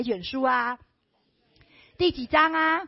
卷书啊？第几章啊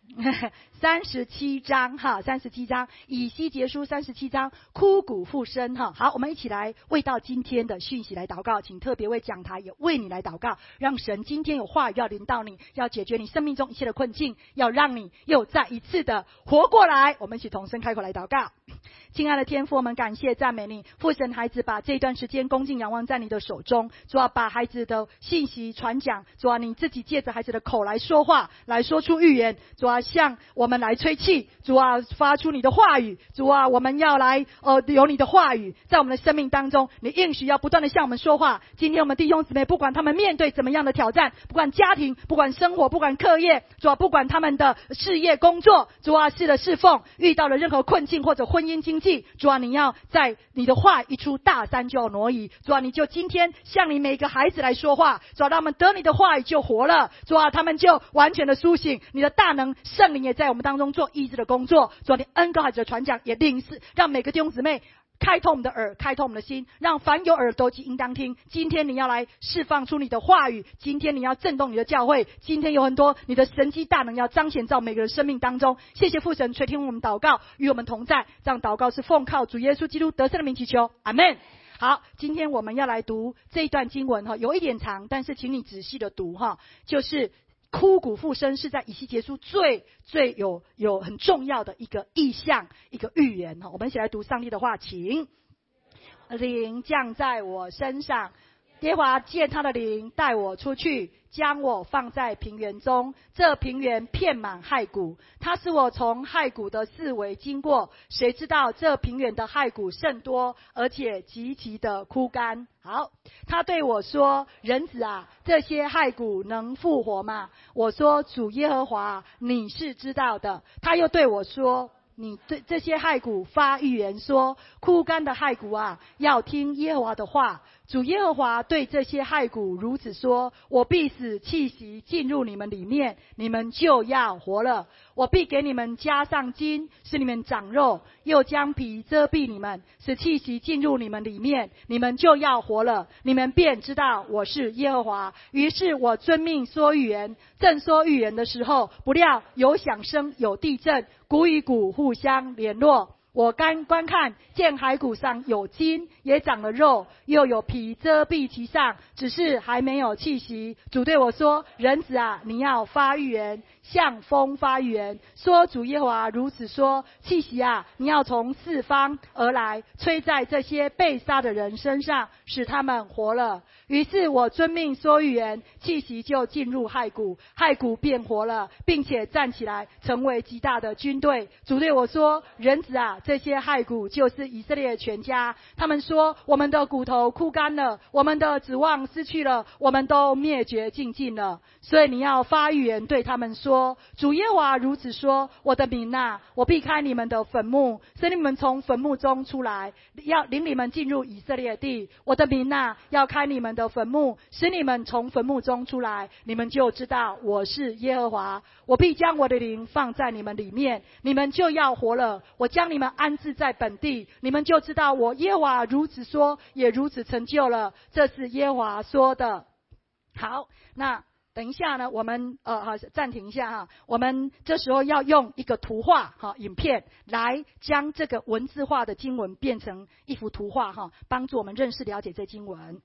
？37章哈，37章以西结书37章枯骨复生哈。好，我们一起来为到今天的讯息来祷告，请特别为讲台也为你来祷告，让神今天有话语要临到你，要解决你生命中一切的困境，要让你又再一次的活过来。我们一起同声开口来祷告。亲爱的天父，我们感谢赞美你，父神孩子把这段时间恭敬仰望在你的手中，主啊，把孩子的信息传讲，主啊，你自己借着孩子的口来说话，来说出预言，主啊，向我们来吹气，主啊，发出你的话语，主啊，我们要来有你的话语在我们的生命当中，你应许要不断的向我们说话。今天我们弟兄姊妹不管他们面对怎么样的挑战，不管家庭，不管生活，不管课业，主啊，不管他们的事业工作，主啊，是的侍奉遇到了任何困境或者婚姻经济，主啊，你要在你的话一出，大山就要挪移，主啊，你就今天向你每个孩子来说话，主啊，让他们得你的话语就活了，主啊，他们就完全的苏醒，你的大能圣灵也在我们当中做医治的工作，主啊，你恩膏孩子的传讲也领示，让每个弟兄姊妹开通我们的耳，开通我们的心，让凡有耳都应当听。今天你要来释放出你的话语，今天你要震动你的教会，今天有很多你的神迹大能要彰显在每个人生命当中。谢谢父神垂听我们祷告，与我们同在，这样祷告是奉靠主耶稣基督得胜的名祈求，阿们。好，今天我们要来读这一段经文哈，有一点长，但是请你仔细的读哈，就是枯骨复生是在以西结书最有很重要的一个意象，一个预言哈。我们一起来读上帝的话，请。灵降在我身上，耶和华借他的灵带我出去，将我放在平原中，这平原遍满骸骨，他使我从骸骨的四围经过，谁知道这平原的骸骨甚多，而且极其的枯干。好，他对我说，人子啊，这些骸骨能复活吗？我说，主耶和华，你是知道的。他又对我说，你对这些骸骨发预言说，枯干的骸骨啊，要听耶和华的话。主耶和华对这些骸骨如此说，我必使气息进入你们里面，你们就要活了。我必给你们加上筋，使你们长肉，又将皮遮蔽你们，使气息进入你们里面，你们就要活了。你们便知道我是耶和华。于是我遵命说预言，正说预言的时候，不料有响声，有地震，骨与骨互相联络。我观看，见骸骨上有筋，也长了肉，又有皮遮蔽其上，只是还没有气息。主对我说，人子啊，你要发预言，向风发预言，说主耶和华如此说，气息啊，你要从四方而来，吹在这些被杀的人身上，使他们活了。于是我遵命说预言，气息就进入骸骨，骸骨变活了，并且站起来，成为极大的军队。主对我说，人子啊，这些骸骨就是以色列全家。他们说，我们的骨头枯干了，我们的指望失去了，我们都灭绝尽尽了。所以你要发预言对他们说，主耶和华如此说，我的民啊，我避开你们的坟墓，使你们从坟墓中出来，要领你们进入以色列地。我的民啊，要开你们的坟墓，使你们从坟墓中出来，你们就知道我是耶和华。我必将我的灵放在你们里面，你们就要活了。我将你们安置在本地，你们就知道我耶和华如此说，也如此成就了。这是耶和华说的。好，那等一下呢，我们暂停一下哈，我们这时候要用一个图画影片来将这个文字化的经文变成一幅图画哈，帮助我们认识了解这经文。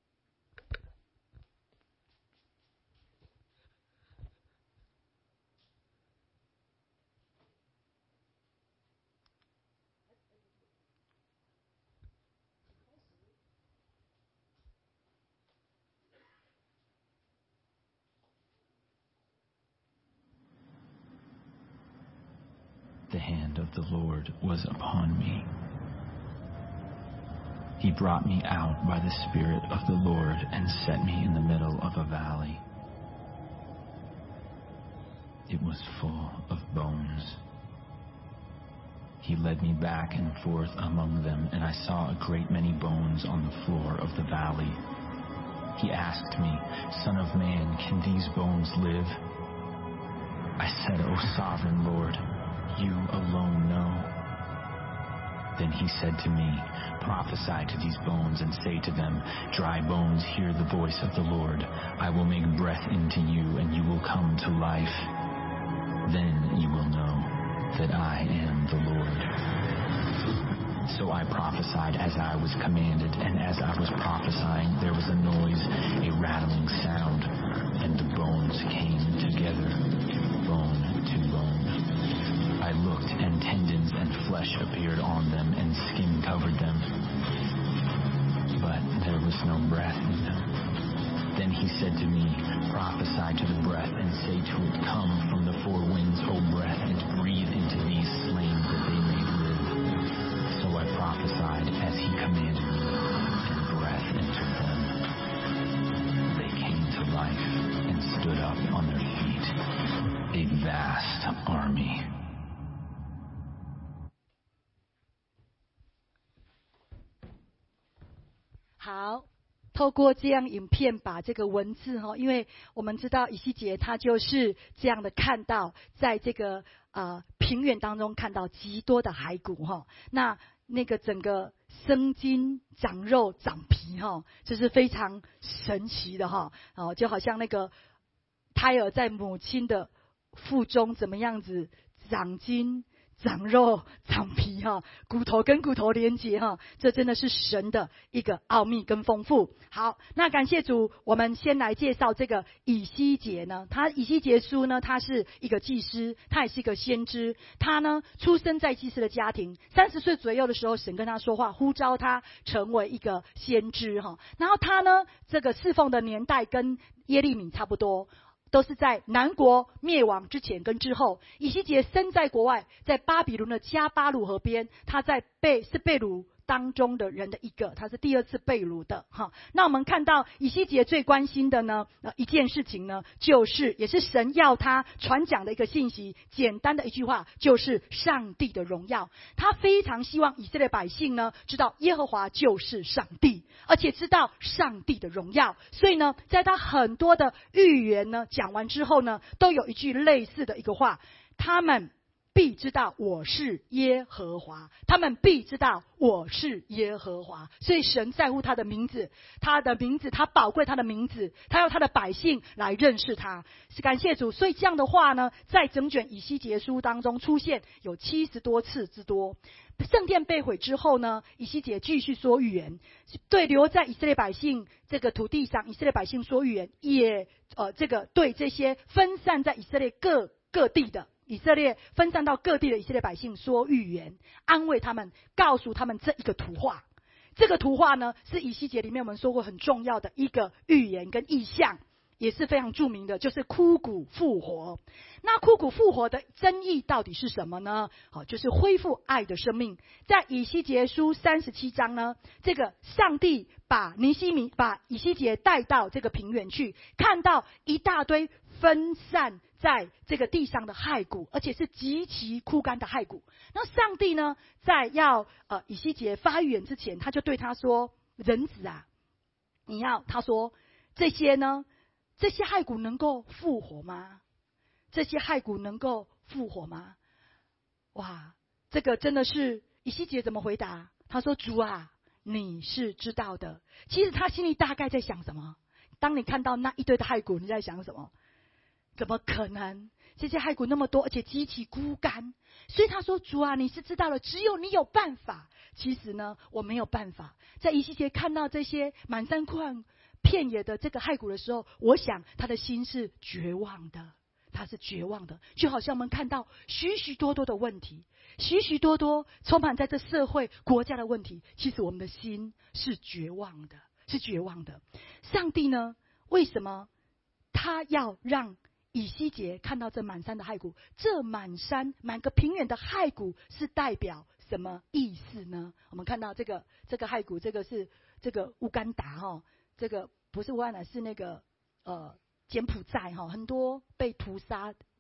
The hand of the Lord was upon me. He brought me out by the Spirit of the Lord and set me in the middle of a valley. It was full of bones. He led me back and forth among them, and I saw a great many bones on the floor of the valley. He asked me, Son of man, can these bones live? I said, O sovereign Lord, you alone know. Then he said to me, prophesy to these bones and say to them, dry bones, hear the voice of the Lord. I will make breath into you, and you will come to life. Then you will know that I am the Lord. So I prophesied as I was commanded, and as I was prophesying, there was a noise, a rattling sound, and the bones came together, bone to bone. I looked, and tendons and flesh appeared on them, and skin covered them. But there was no breath in them. Then he said to me, prophesy to the breath, and say to it, come from the four winds, O breath, and breathe into these slain, that they may live. So I prophesied as he commanded me, and breath entered them. They came to life, and stood up on their feet, a vast army. 好，透过这样影片把这个文字因为我们知道以西结他就是这样的看到，在这个平原当中看到极多的骸骨那个整个生筋长肉长皮这是非常神奇的就好像那个胎儿在母亲的腹中怎么样子长筋长肉长皮骨头跟骨头连结这真的是神的一个奥秘跟丰富。好，那感谢主，我们先来介绍这个以西结呢，他以西结书呢，他是一个祭司，他也是一个先知，他呢出生在祭司的家庭，30岁左右的时候，神跟他说话，呼召他成为一个先知然后他呢这个侍奉的年代跟耶利米差不多，都是在南国灭亡之前跟之后。以西结身在国外，在巴比伦的加巴鲁河边，他是被掳当中的人的一个，他是第2次被掳的那我们看到以西结最关心的呢一件事情呢，就是也是神要他传讲的一个信息，简单的一句话，就是上帝的荣耀。他非常希望以色列百姓呢知道耶和华就是上帝，而且知道上帝的荣耀。所以呢，在他很多的预言呢讲完之后呢，都有一句类似的一个话，他们必知道我是耶和华，他们必知道我是耶和华。所以神在乎他的名字，他宝贵他的名字，他要他的百姓来认识他。是感谢主。所以这样的话呢，在整卷以西结书当中出现有70多次之多。圣殿被毁之后呢，以西结继续说预言，对留在以色列百姓这个土地上，以色列百姓说预言，也这个对这些分散在以色列各地的以色列分散到各地的以色列百姓说预言，安慰他们，告诉他们这一个图画。这个图画呢，是以西结里面我们说过很重要的一个预言跟意象，也是非常著名的，就是枯骨复活。那枯骨复活的真意到底是什么呢？就是恢复爱的生命。在以西结书37章呢，这个上帝把以西结带到这个平原去，看到一大堆分散在这个地上的骸骨，而且是极其枯干的骸骨。那上帝呢，在要以西结发预言之前，他就对他说：“人子啊，他说这些骸骨能够复活吗？这些骸骨能够复活吗？”哇，这个真的是以西结怎么回答？他说：“主啊，你是知道的。”其实他心里大概在想什么？当你看到那一堆的骸骨，你在想什么？怎么可能？这些骸骨那么多，而且极其枯干。所以他说：“主啊，你是知道了，只有你有办法。”其实呢，我没有办法。在以西结看到这些满山旷遍野的这个骸骨的时候，我想他的心是绝望的，他是绝望的，就好像我们看到许许多多的问题，许许多多充满在这社会国家的问题，其实我们的心是绝望的，是绝望的。上帝呢，为什么他要让以西结看到这满山的骸骨？这满个平原的骸骨是代表什么意思呢？我们看到这个骸骨，这个是这个乌干达这个不是乌干达，是那个柬埔寨很多被屠杀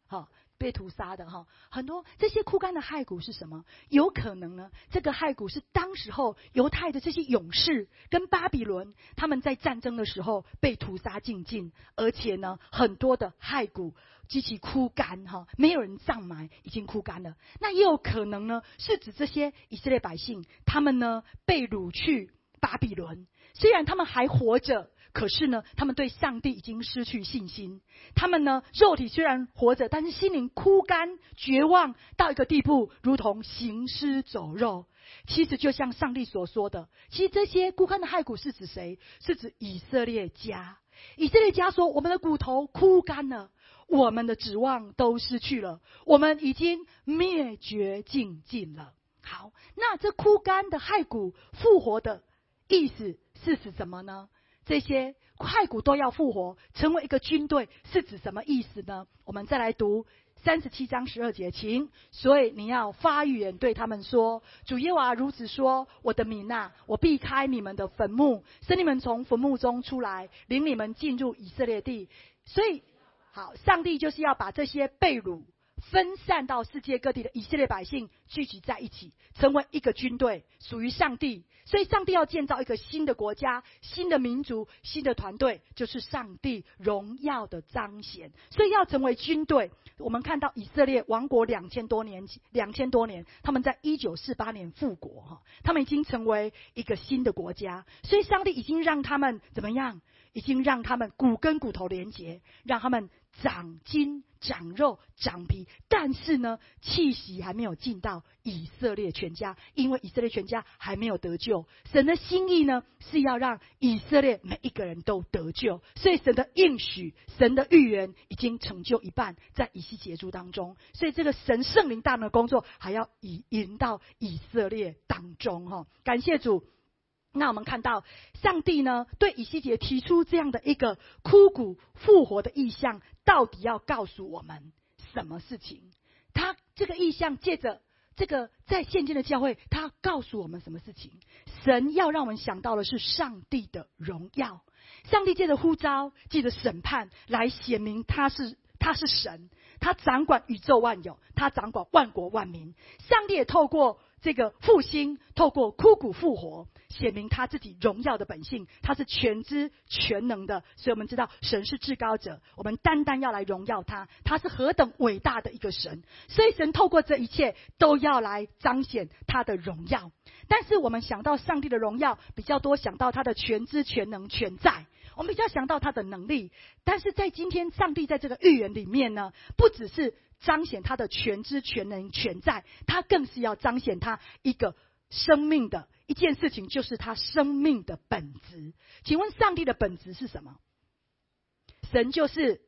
被屠杀的很多这些枯干的骸骨是什么？有可能呢，这个骸骨是当时候犹太的这些勇士跟巴比伦他们在战争的时候被屠杀尽尽，而且呢，很多的骸骨极其枯干没有人葬埋，已经枯干了。那也有可能呢，是指这些以色列百姓，他们呢被掳去巴比伦，虽然他们还活着，可是呢，他们对上帝已经失去信心。他们呢，肉体虽然活着，但是心灵枯干、绝望到一个地步，如同行尸走肉。其实就像上帝所说的，其实这些枯干的骸骨是指谁？是指以色列家。以色列家说：“我们的骨头枯干了，我们的指望都失去了，我们已经灭绝尽尽了。”好，那这枯干的骸骨复活的意思是指什么呢？这些骸骨都要复活，成为一个军队，是指什么意思呢？我们再来读37章12节，请。所以你要发预言对他们说：主耶和华如此说，我的民啊，我避开你们的坟墓，使你们从坟墓中出来，领你们进入以色列地。所以，好，上帝就是要把这些被掳分散到世界各地的以色列百姓聚集在一起，成为一个军队，属于上帝。所以上帝要建造一个新的国家、新的民族、新的团队，就是上帝荣耀的彰显。所以要成为军队，我们看到以色列亡国2000多年，他们在1948年复国，他们已经成为一个新的国家。所以上帝已经让他们怎么样？已经让他们骨跟骨头连结，让他们长筋、长肉、长皮，但是呢，气息还没有进到以色列全家，因为以色列全家还没有得救。神的心意呢，是要让以色列每一个人都得救，所以神的应许、神的预言已经成就一半，在以西结书当中。所以这个神圣灵大能的工作，还要引到以色列当中感谢主。那我们看到上帝呢，对以西结提出这样的一个枯骨复活的意象，到底要告诉我们什么事情？他这个意象借着这个在现今的教会，他要告诉我们什么事情？神要让我们想到的是上帝的荣耀。上帝借着呼召，借着审判来显明他是神，他掌管宇宙万有，他掌管万国万民。上帝也透过这个复兴，透过枯骨复活，显明他自己荣耀的本性，他是全知全能的。所以我们知道神是至高者，我们单单要来荣耀他，他是何等伟大的一个神。所以神透过这一切都要来彰显他的荣耀。但是我们想到上帝的荣耀比较多，想到他的全知全能全在，我们比较想到他的能力。但是在今天上帝在这个预言里面呢，不只是彰显他的全知全能全在，他更是要彰显他一个生命的一件事情，就是他生命的本质。请问上帝的本质是什么？神就是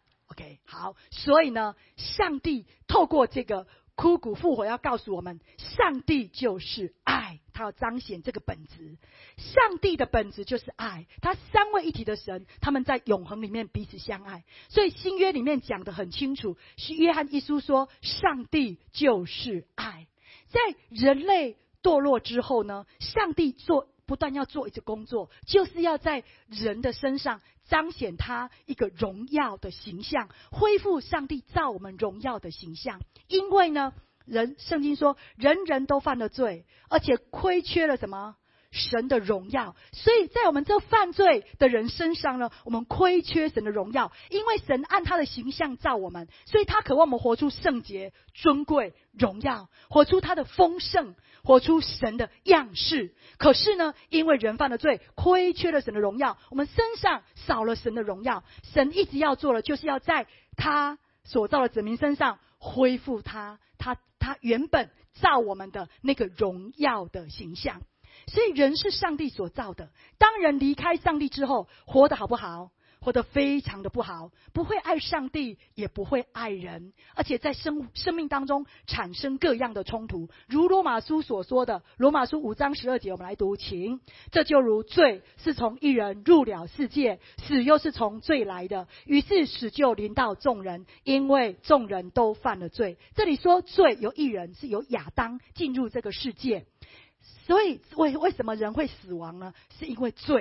OK 好，所以呢，上帝透过这个枯骨复活要告诉我们，上帝就是爱，他要彰显这个本质。上帝的本质就是爱，他三位一体的神，他们在永恒里面彼此相爱。所以新约里面讲得很清楚，是约翰一书说，上帝就是爱。在人类堕落之后呢，上帝不断要做一个工作，就是要在人的身上彰显他一个荣耀的形象，恢复上帝造我们荣耀的形象。因为呢，圣经说人人都犯了罪，而且亏缺了什么？神的荣耀。所以在我们这犯罪的人身上呢，我们亏缺神的荣耀。因为神按他的形象造我们，所以他渴望我们活出圣洁、尊贵、荣耀，活出他的丰盛，活出神的样式。可是呢，因为人犯了罪，亏缺了神的荣耀，我们身上少了神的荣耀。神一直要做的，就是要在他所造的子民身上恢复他原本造我们的那个荣耀的形象。所以人是上帝所造的，当人离开上帝之后，活得好不好？活得非常的不好，不会爱上帝，也不会爱人，而且在生命当中产生各样的冲突。如罗马书所说的，罗马书5章12节，我们来读，请。这就如罪是从一人入了世界，死又是从罪来的，于是死就临到众人，因为众人都犯了罪。这里说罪由一人，是由亚当进入这个世界。所以为什么人会死亡呢？是因为罪。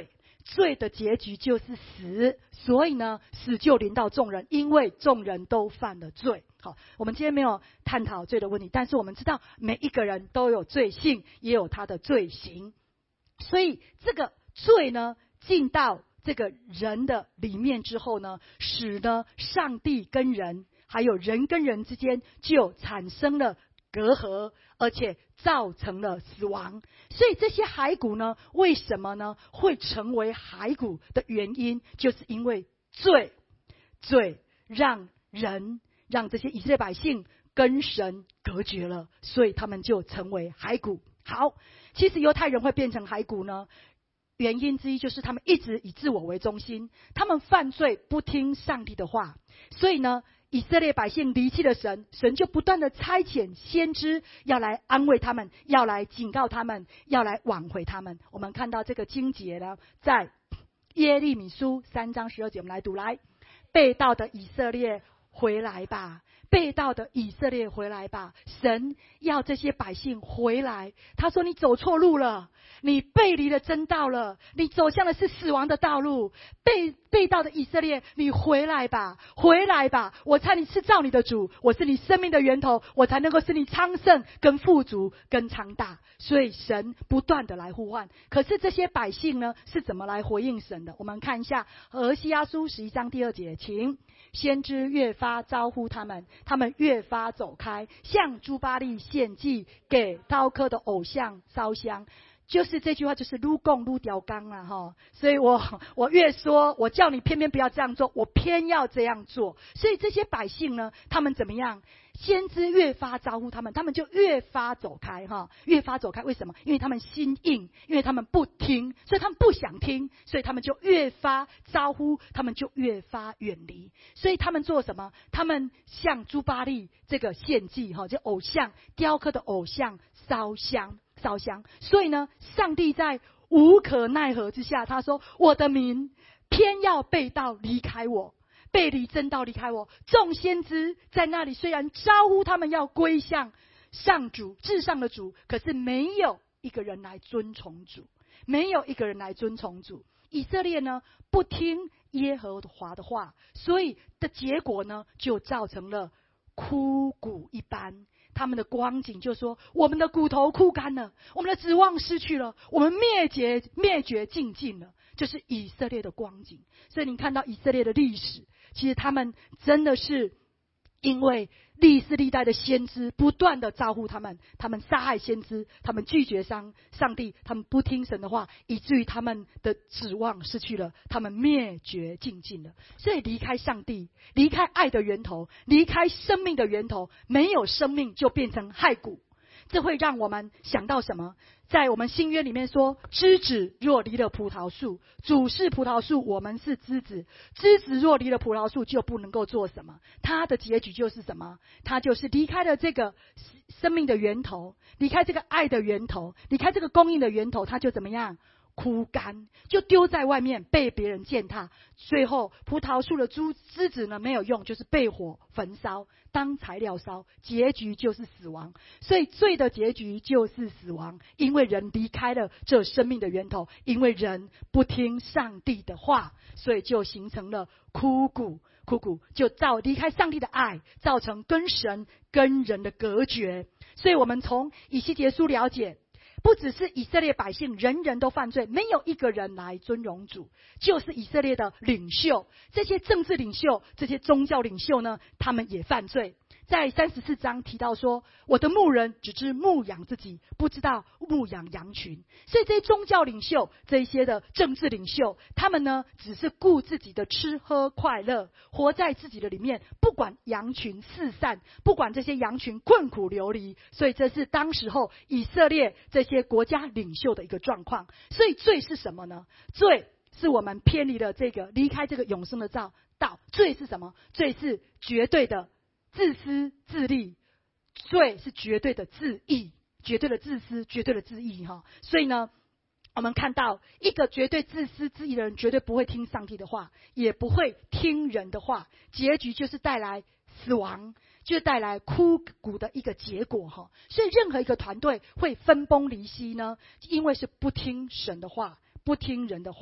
罪的结局就是死，所以呢，死就临到众人，因为众人都犯了罪。好，我们今天没有探讨罪的问题，但是我们知道每一个人都有罪性，也有他的罪行，所以这个罪呢，进到这个人的里面之后呢，使呢上帝跟人，还有人跟人之间就产生了隔阂，而且造成了死亡。所以这些骸骨呢，为什么呢会成为骸骨的原因，就是因为罪让这些以色列百姓跟神隔绝了，所以他们就成为骸骨。好，其实犹太人会变成骸骨呢，原因之一就是他们一直以自我为中心，他们犯罪不听上帝的话，所以呢，以色列百姓离弃了神，神就不断的差遣先知要来安慰他们，要来警告他们，要来挽回他们。我们看到这个经节呢，在耶利米书3章12节，我们来读来，被盗的以色列回来吧，被盗的以色列回来吧。神要这些百姓回来，他说你走错路了，你背离了真道了，你走向的是死亡的道路。被盗的以色列，你回来吧，回来吧，我才你是造你的主，我是你生命的源头，我才能够使你昌盛跟富足跟长大。所以神不断的来呼唤，可是这些百姓呢，是怎么来回应神的？我们看一下何西阿书11章第2节，请先知越发招呼他们，他们越发走开，向朱巴利献祭，给刀刻的偶像烧香。就是这句话，就是撸共撸雕刚啊哈，所以我越说，我叫你偏偏不要这样做，我偏要这样做。所以这些百姓呢，他们怎么样？先知越发招呼他们，他们就越发走开哈，越发走开。为什么？因为他们心硬，因为他们不听，所以他们不想听，所以他们就越发招呼，他们就越发远离。所以他们做什么？他们向朱巴利这个献祭哈，就偶像雕刻的偶像烧香。所以呢，上帝在无可奈何之下，他说：“我的民偏要背道离开我，背离真道离开我。”众先知在那里虽然招呼他们要归向上主至上的主，可是没有一个人来遵从主，没有一个人来遵从主。以色列呢，不听耶和华的话，所以的结果呢，就造成了枯骨一般。他们的光景就说，我们的骨头枯干了，我们的指望失去了，我们灭绝尽尽了，这是以色列的光景。所以你看到以色列的历史，其实他们真的是因为历世历代的先知不断的招呼他们，他们杀害先知，他们拒绝上帝，他们不听神的话，以至于他们的指望失去了，他们灭绝尽尽了。所以离开上帝，离开爱的源头，离开生命的源头，没有生命就变成骸骨。这会让我们想到什么？在我们新约里面说，枝子若离了葡萄树，主是葡萄树，我们是枝子。枝子若离了葡萄树，就不能够做什么。它的结局就是什么？它就是离开了这个生命的源头，离开这个爱的源头，离开这个供应的源头，它就怎么样？枯干，就丢在外面被别人践踏。最后葡萄树的枝子呢，没有用，就是被火焚烧当材料烧，结局就是死亡。所以罪的结局就是死亡，因为人离开了这生命的源头，因为人不听上帝的话，所以就形成了枯骨就离开上帝的爱，造成跟神跟人的隔绝。所以我们从以西结书了解，不只是以色列百姓人人都犯罪，没有一个人来尊荣主，就是以色列的领袖，这些政治领袖，这些宗教领袖呢，他们也犯罪。在34章提到说，我的牧人只知牧养自己，不知道牧养羊群。所以这些宗教领袖，这些的政治领袖，他们呢，只是顾自己的吃喝快乐，活在自己的里面，不管羊群四散，不管这些羊群困苦流离。所以这是当时候以色列这些国家领袖的一个状况。所以罪是什么呢？罪是我们偏离了这个，离开这个永生的道。罪是什么？罪是绝对的自私自利，罪是绝对的自义，绝对的自私，绝对的自义哈。所以呢，我们看到一个绝对自私自义的人，绝对不会听上帝的话，也不会听人的话，结局就是带来死亡，就带来枯骨的一个结果哈。所以任何一个团队会分崩离析呢，因为是不听神的话，不听人的话。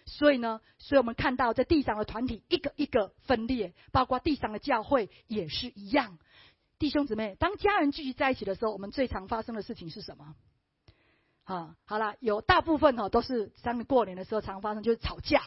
所以我们看到在地上的团体一个一个分裂，包括地上的教会也是一样。弟兄姊妹，当家人聚集在一起的时候，我们最常发生的事情是什么？好啦，有大部分都是咱们过年的时候常发生，就是吵架。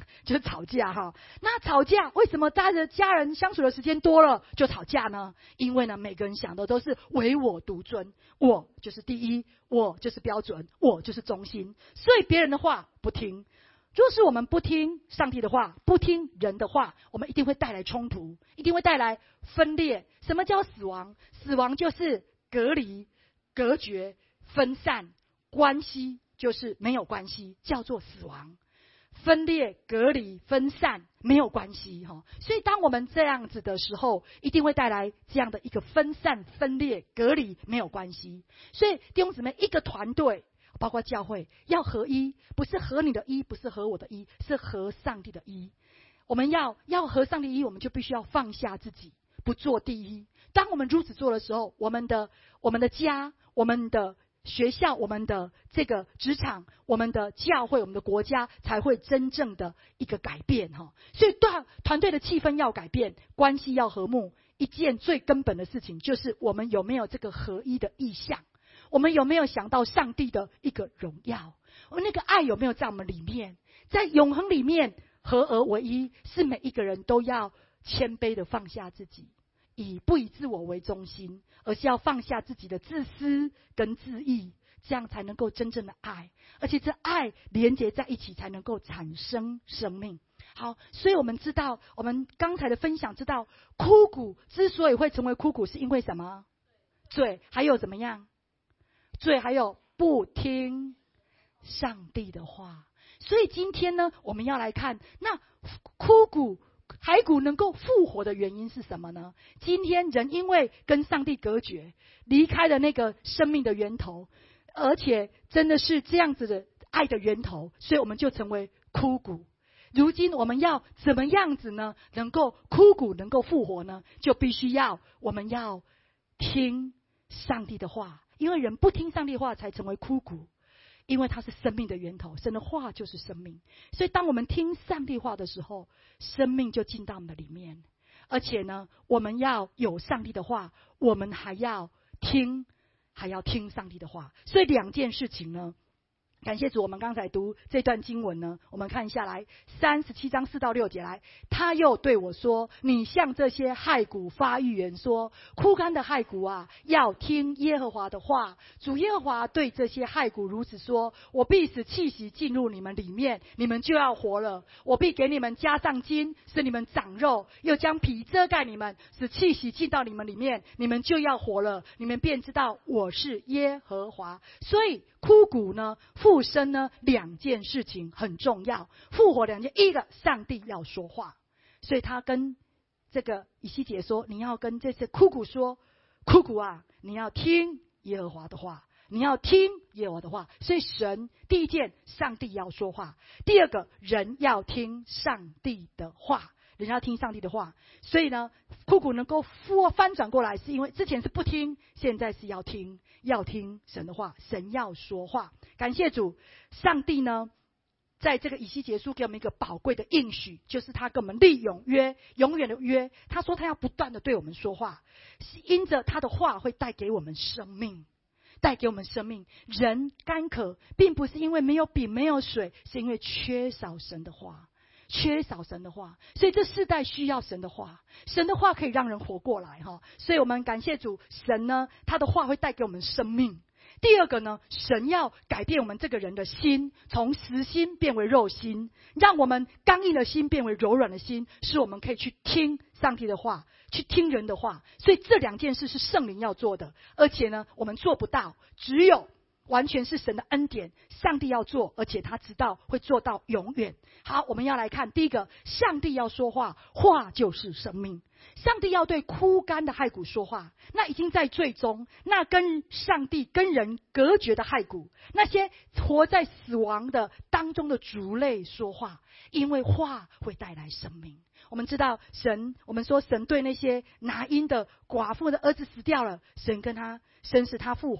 那吵架为什么大家家人相处的时间多了就吵架呢？因为每个人想的都是唯我独尊，我就是第一，我就是标准，我就是中心，所以别人的话不听。若是我们不听上帝的话，不听人的话，我们一定会带来冲突，一定会带来分裂。什么叫死亡？死亡就是隔离、隔绝、分散，关系就是没有关系，叫做死亡。分裂、隔离、分散没有关系所以当我们这样子的时候，一定会带来这样的一个分散、分裂、隔离没有关系。所以弟兄姊妹，一个团队包括教会要合一，不是合你的一，不是合我的一，是合上帝的一。我们要合上帝一，我们就必须要放下自己，不做第一。当我们如此做的时候，我们的家、我们的学校、我们的这个职场、我们的教会、我们的国家才会真正的一个改变所以团队的气氛要改变，关系要和睦。一件最根本的事情就是我们有没有这个合一的意向，我们有没有想到上帝的一个荣耀，那个爱有没有在我们里面，在永恒里面合而为一，是每一个人都要谦卑的放下自己，不以自我为中心，而是要放下自己的自私跟自义，这样才能够真正的爱，而且这爱连结在一起才能够产生生命。好，所以我们知道，我们刚才的分享知道，枯骨之所以会成为枯骨，是因为什么？罪，还有怎么样？罪，还有不听上帝的话。所以今天我们要来看，那枯骨骸骨能够复活的原因是什么呢？今天人因为跟上帝隔绝，离开了那个生命的源头，而且真的是这样子的爱的源头，所以我们就成为枯骨。如今我们要怎么样子呢？能够枯骨能够复活呢？就必须我们要听上帝的话，因为人不听上帝的话才成为枯骨。因为它是生命的源头，神的话就是生命，所以当我们听上帝话的时候，生命就进到我们的里面。而且我们要有上帝的话，我们还要听上帝的话。所以两件事情感谢主，我们刚才读这段经文我们看下来37章4到6节来，他又对我说：你向这些骸骨发预言说，枯干的骸骨啊，要听耶和华的话。主耶和华对这些骸骨如此说：我必使气息进入你们里面，你们就要活了。我必给你们加上筋，使你们长肉，又将皮遮盖你们，使气息进到你们里面，你们就要活了。你们便知道我是耶和华。所以枯骨复生两件事情很重要，复活两件，一个上帝要说话，所以他跟这个以西结说，你要跟这些枯骨说，枯骨啊，你要听耶和华的话，你要听耶和华的话。所以神第一件，上帝要说话；第二个，人要听上帝的话，人要听上帝的话。所以枯骨能够翻转过来，是因为之前是不听，现在是要听神的话，神要说话。感谢主，上帝在这个以西结书给我们一个宝贵的应许，就是他跟我们立永约，永远的约。他说他要不断的对我们说话，因着他的话会带给我们生命，带给我们生命。人干渴并不是因为没有饼没有水，是因为缺少神的话，缺少神的话。所以这世代需要神的话，神的话可以让人活过来所以我们感谢主，神他的话会带给我们生命。第二个神要改变我们这个人的心，从实心变为肉心，让我们刚硬的心变为柔软的心，使我们可以去听上帝的话，去听人的话。所以这两件事是圣灵要做的，而且我们做不到，只有完全是神的恩典，上帝要做，而且他知道会做到永远。好，我们要来看第一个，上帝要说话，话就是生命。上帝要对枯干的骸骨说话，那已经在最终，那跟上帝跟人隔绝的骸骨，那些活在死亡的当中的族类说话，因为话会带来生命。我们知道我们说神对那些拿因的寡妇的儿子死掉了，神使他复活，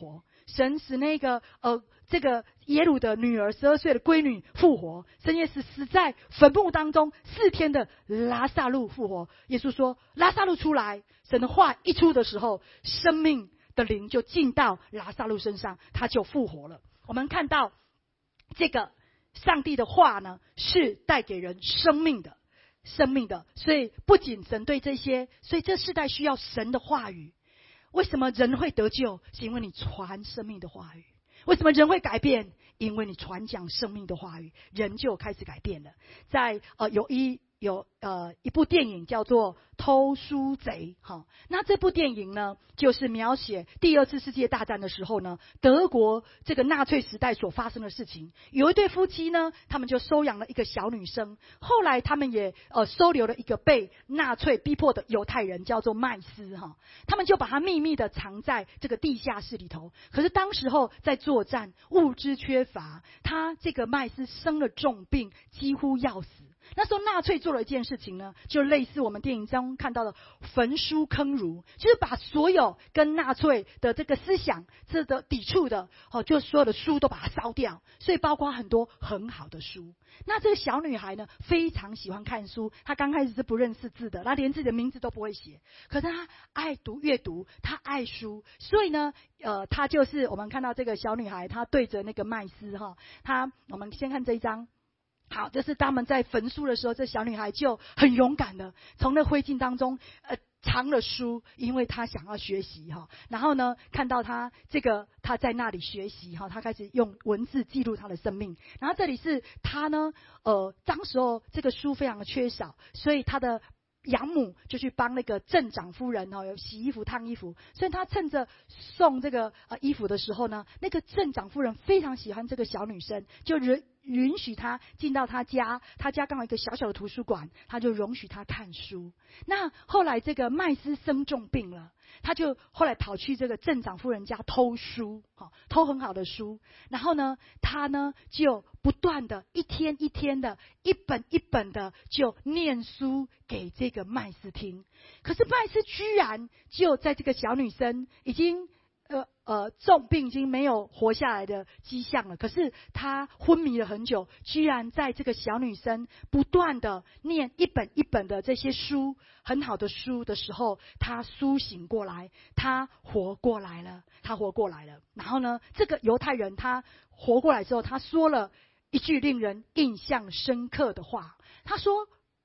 神使那个这个耶鲁的女儿12岁的闺女复活，神也使死在坟墓当中4天的拉撒路复活。耶稣说拉撒路出来，神的话一出的时候，生命的灵就进到拉撒路身上，他就复活了。我们看到这个上帝的话呢，是带给人生命的，所以不仅神对这些，所以这世代需要神的话语。为什么人会得救？是因为你传生命的话语。为什么人会改变？因为你传讲生命的话语，人就开始改变了。在有一部电影叫做《偷书贼》哈，那这部电影呢，就是描写第2次世界大战的时候呢，德国这个纳粹时代所发生的事情。有一对夫妻呢，他们就收养了一个小女生，后来他们也收留了一个被纳粹逼迫的犹太人，叫做麦斯哈，他们就把他秘密的藏在这个地下室里头。可是当时候在作战，物资缺乏，他这个麦斯生了重病，几乎要死。那时候纳粹做了一件事情呢，就类似我们电影中看到的焚书坑儒，就是把所有跟纳粹的这个思想这个抵触的就所有的书都把它烧掉，所以包括很多很好的书。那这个小女孩呢，非常喜欢看书，她刚开始是不认识字的，她连自己的名字都不会写，可是她爱读阅读，她爱书，所以呢她就是我们看到这个小女孩，她对着那个麦斯哈，我们先看这一张。好，就是他们在焚书的时候，这小女孩就很勇敢的从那灰烬当中藏了书，因为她想要学习哈。然后呢，看到她在那里学习哈，她开始用文字记录她的生命。然后这里是她呢，当时候这个书非常的缺少，所以她的养母就去帮那个镇长夫人有洗衣服烫衣服，所以他趁着送这个衣服的时候呢，那个镇长夫人非常喜欢这个小女生，就允许她进到他家刚好一个小小的图书馆，他就容许她看书。那后来这个麦斯生重病了，他就后来跑去这个镇长夫人家偷书，偷很好的书。然后呢，他呢就不断的一天一天的一本一本的就念书给这个麦斯听。可是麦斯居然就在这个小女生已经重病已经没有活下来的迹象了，可是他昏迷了很久，居然在这个小女生不断的念一本一本的这些书，很好的书的时候，他苏醒过来，他活过来了。然后呢，这个犹太人他活过来之后，他说了一句令人印象深刻的话。他说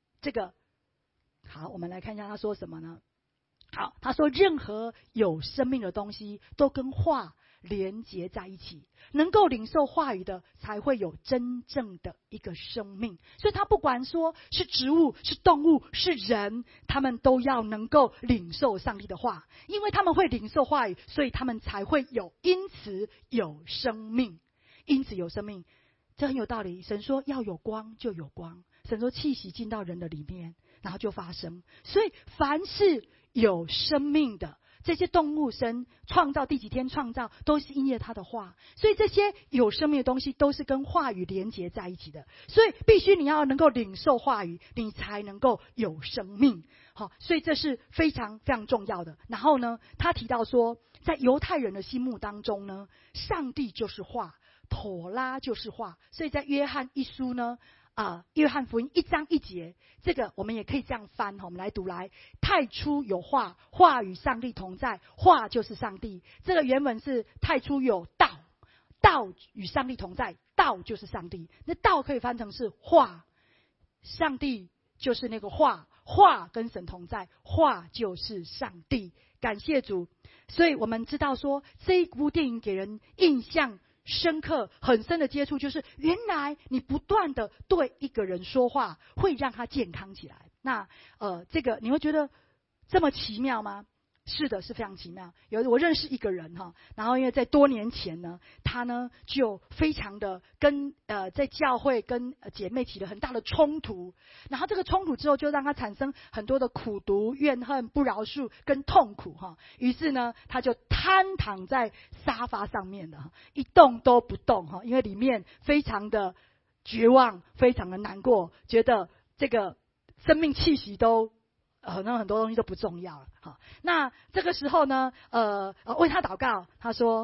好，我们来看一下他说什么呢？好，他说任何有生命的东西都跟话连结在一起，能够领受话语的才会有真正的一个生命。所以他不管说是植物是动物是人，他们都要能够领受上帝的话，因为他们会领受话语，所以他们才会因此有生命。这很有道理。神说要有光就有光，神说气息进到人的里面，然后就发生。所以凡是有生命的这些动物，神创造第几天创造都是因为他的话，所以这些有生命的东西都是跟话语连结在一起的。所以必须你要能够领受话语，你才能够有生命。好，所以这是非常非常重要的。然后呢，他提到说，在犹太人的心目当中呢，上帝就是话，妥拉就是话。所以在约翰一书呢约翰福音1章1节，这个我们也可以这样翻，我们来读来。太初有话，话与上帝同在，话就是上帝。这个原文是太初有道，道与上帝同在，道就是上帝。那道可以翻成是话，上帝就是那个话，话跟神同在，话就是上帝。感谢主。所以我们知道说，这一部电影给人印象深刻很深的接触，就是原来你不断的对一个人说话，会让他健康起来。那这个你会觉得这么奇妙吗？是的，是非常奇妙。我认识一个人然后因为在多年前呢，他呢就非常的在教会跟姐妹起了很大的冲突，然后这个冲突之后就让他产生很多的苦毒、怨恨、不饶恕跟痛苦于是呢，他就瘫躺在沙发上面的一动都不动因为里面非常的绝望，非常的难过，觉得这个生命气息都很多东西都不重要了。好，那这个时候呢为他祷告，他说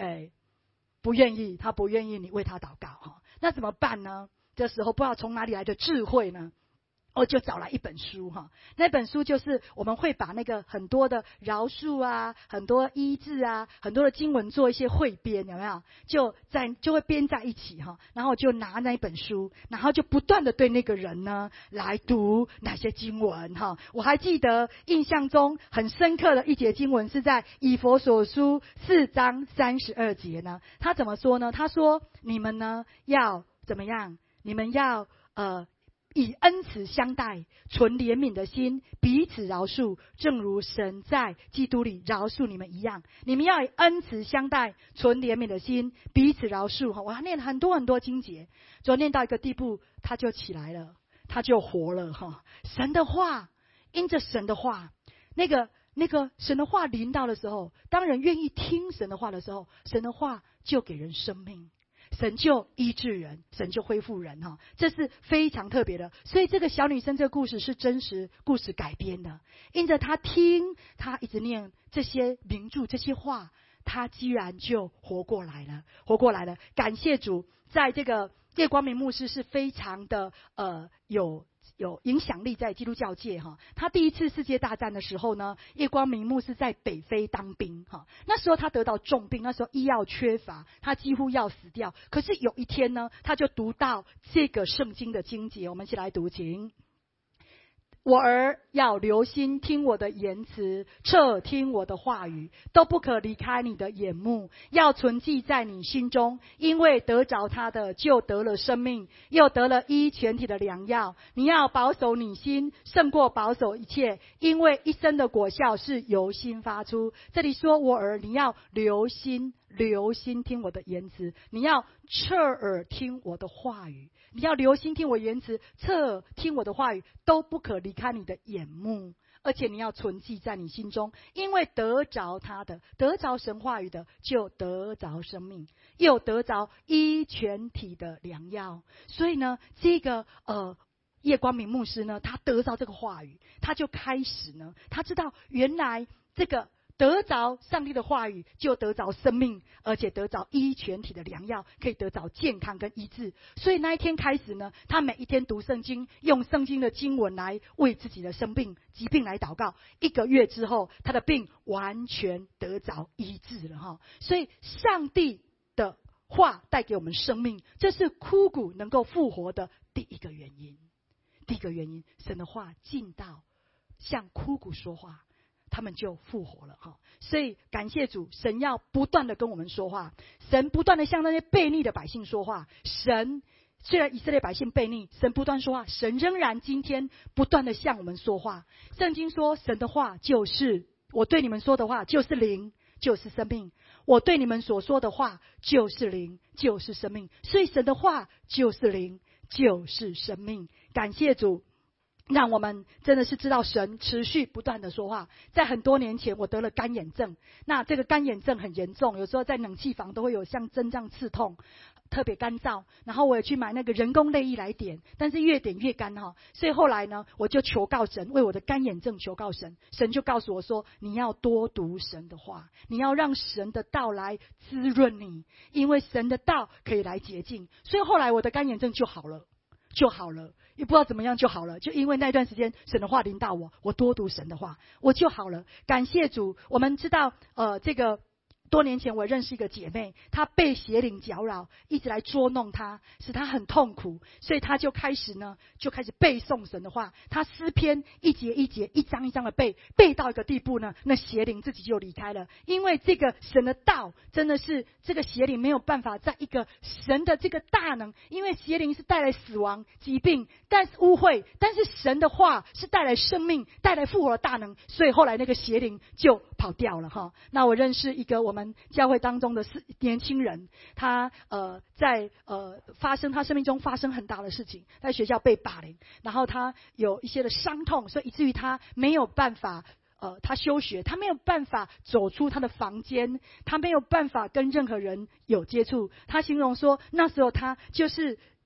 不愿意，他不愿意你为他祷告哈。那怎么办呢？这时候不知道从哪里来的智慧呢？我就找来一本书哈，那本书就是我们会把那个很多的饶恕啊，很多医治啊，很多的经文做一些汇编，有没有？就会编在一起哈，然后我就拿那一本书，然后就不断的对那个人呢来读哪些经文哈。我还记得印象中很深刻的一节经文是在以弗所书4章32节呢，他怎么说呢？他说你们呢要怎么样？你们要以恩慈相待，存怜悯的心，彼此饶恕，正如神在基督里饶恕你们一样。你们要以恩慈相待，存怜悯的心，彼此饶恕。我念了很多很多经节，昨念到一个地步，他就起来了，他就活了哈。神的话，因着神的话，那个神的话临到的时候，当人愿意听神的话的时候，神的话就给人生命。神就医治人，神就恢复人哈，这是非常特别的。所以这个小女生这个故事是真实故事改编的，因着她听，她一直念这些名著这些话，她居然就活过来了。感谢主，在这个叶光明牧师是非常的有影响力在基督教界哈。他第一次世界大战的时候呢，叶光明牧师在北非当兵哈。那时候他得到重病，那时候医药缺乏，他几乎要死掉。可是有一天呢，他就读到这个圣经的经节，我们一起来读经。我儿要留心听我的言辞，侧听我的话语，都不可离开你的眼目，要存记在你心中，因为得着他的就得了生命，又得了医全体的良药。你要保守你心，胜过保守一切，因为一生的果效是由心发出。这里说我儿，你要留心听我的言辞，你要侧耳听我的话语，你要留心听我言辞，侧听我的话语，都不可离开你的眼目，而且你要存记在你心中，因为得着他的，得着神话语的，就得着生命，又得着医全体的良药。所以呢，这个叶光明牧师呢，他得着这个话语，他就开始呢，他知道原来这个得着上帝的话语，就得着生命，而且得着医全体的良药，可以得着健康跟医治。所以那一天开始呢，他每一天读圣经，用圣经的经文来为自己的生病疾病来祷告。1个月之后，他的病完全得着医治了哈。所以上帝的话带给我们生命，这是枯骨能够复活的第一个原因。神的话进到向枯骨说话，他们就复活了哈。所以感谢主，神要不断的跟我们说话，神不断的向那些悖逆的百姓说话。神虽然以色列百姓悖逆，神不断说话，神仍然今天不断的向我们说话。圣经说，神的话就是我对你们说的话，就是灵，就是生命。我对你们所说的话，就是灵，就是生命。所以神的话就是灵，就是生命。感谢主，让我们真的是知道神持续不断的说话。在很多年前我得了干眼症，那这个干眼症很严重，有时候在冷气房都会有像针这样刺痛，特别干燥。然后我也去买那个人工泪液来点，但是越点越干哈。所以后来呢，我就求告神，为我的干眼症求告神。神就告诉我说，你要多读神的话，你要让神的道来滋润你，因为神的道可以来洁净。所以后来我的干眼症就好了，也不知道怎么样就好了，就因为那段时间神的话临到我，我多读神的话，我就好了。感谢主。我们知道这个多年前我认识一个姐妹，她被邪灵搅扰，一直来捉弄她，使她很痛苦，所以她就开始背诵神的话。她诗篇一节一节一章一章的背到一个地步呢，那邪灵自己就离开了。因为这个神的道真的是这个邪灵没有办法在一个神的这个大能，因为邪灵是带来死亡疾病，但是污秽，但是神的话是带来生命带来复活的大能，所以后来那个邪灵就跑掉了哈。那我认识一个我们教会当中的年轻人，他在他生命中发生很大的事情，在学校被霸凌，然后他有一些的伤痛，所以以至于他没有办法他休学，他没有办法走出他的房间，他没有办法跟任何人有接触。他形容说，那时候他就是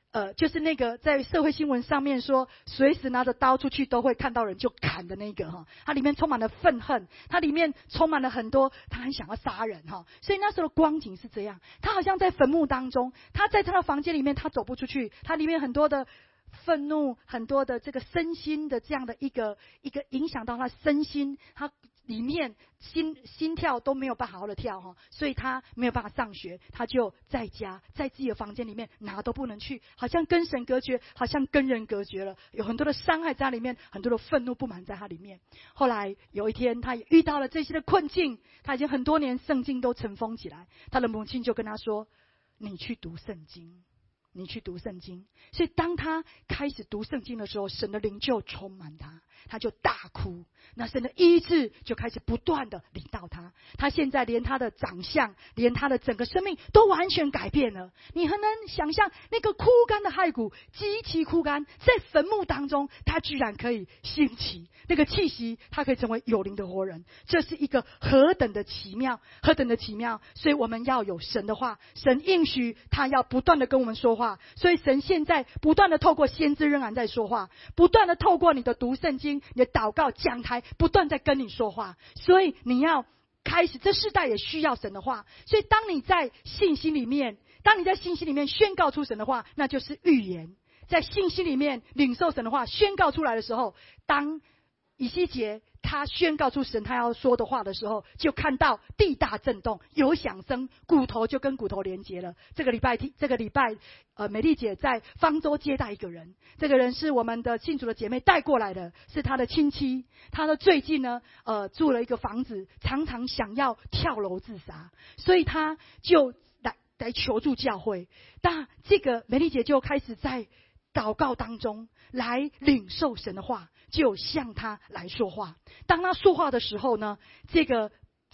就是那个在社会新闻上面说，随时拿着刀出去都会看到人就砍的那个哈，它里面充满了愤恨，它里面充满了很多，他很想要杀人哈，所以那时候的光景是这样，他好像在坟墓当中，他在他的房间里面，他走不出去，他里面很多的愤怒，很多的这个身心的这样的一个影响到他身心，他里面心跳都没有办法好好的跳哈，所以他没有办法上学，他就在家在自己的房间里面哪都不能去，好像跟神隔绝，好像跟人隔绝了，有很多的伤害在他里面，很多的愤怒不满在他里面。后来有一天他也遇到了这些的困境，他已经很多年圣经都尘封起来，他的母亲就跟他说，你去读圣经，你去读圣经。所以当他开始读圣经的时候，神的灵就充满他，他就大哭，那神的医治就开始不断的临到他，他现在连他的长相，连他的整个生命都完全改变了。你很难想象那个枯干的骸骨，极其枯干，在坟墓当中他居然可以兴起，那个气息他可以成为有灵的活人，这是一个何等的奇妙，何等的奇妙。所以我们要有神的话，神应许他要不断的跟我们说话，所以神现在不断的透过先知仍然在说话，不断的透过你的读圣经，你的祷告讲台不断在跟你说话，所以你要开始，这世代也需要神的话。所以当你在信心里面宣告出神的话，那就是预言。在信心里面领受神的话宣告出来的时候，当以西结他宣告出神他要说的话的时候，就看到地大震动，有响声，骨头就跟骨头连结了。这个礼拜美丽姐在方舟接待一个人，这个人是我们的信主的姐妹带过来的，是她的亲戚。她的最近呢住了一个房子，常常想要跳楼自杀，所以她就来求助教会。那这个美丽姐就开始在祷告当中来领受神的话，就向他来说话。当他说话的时候呢，这个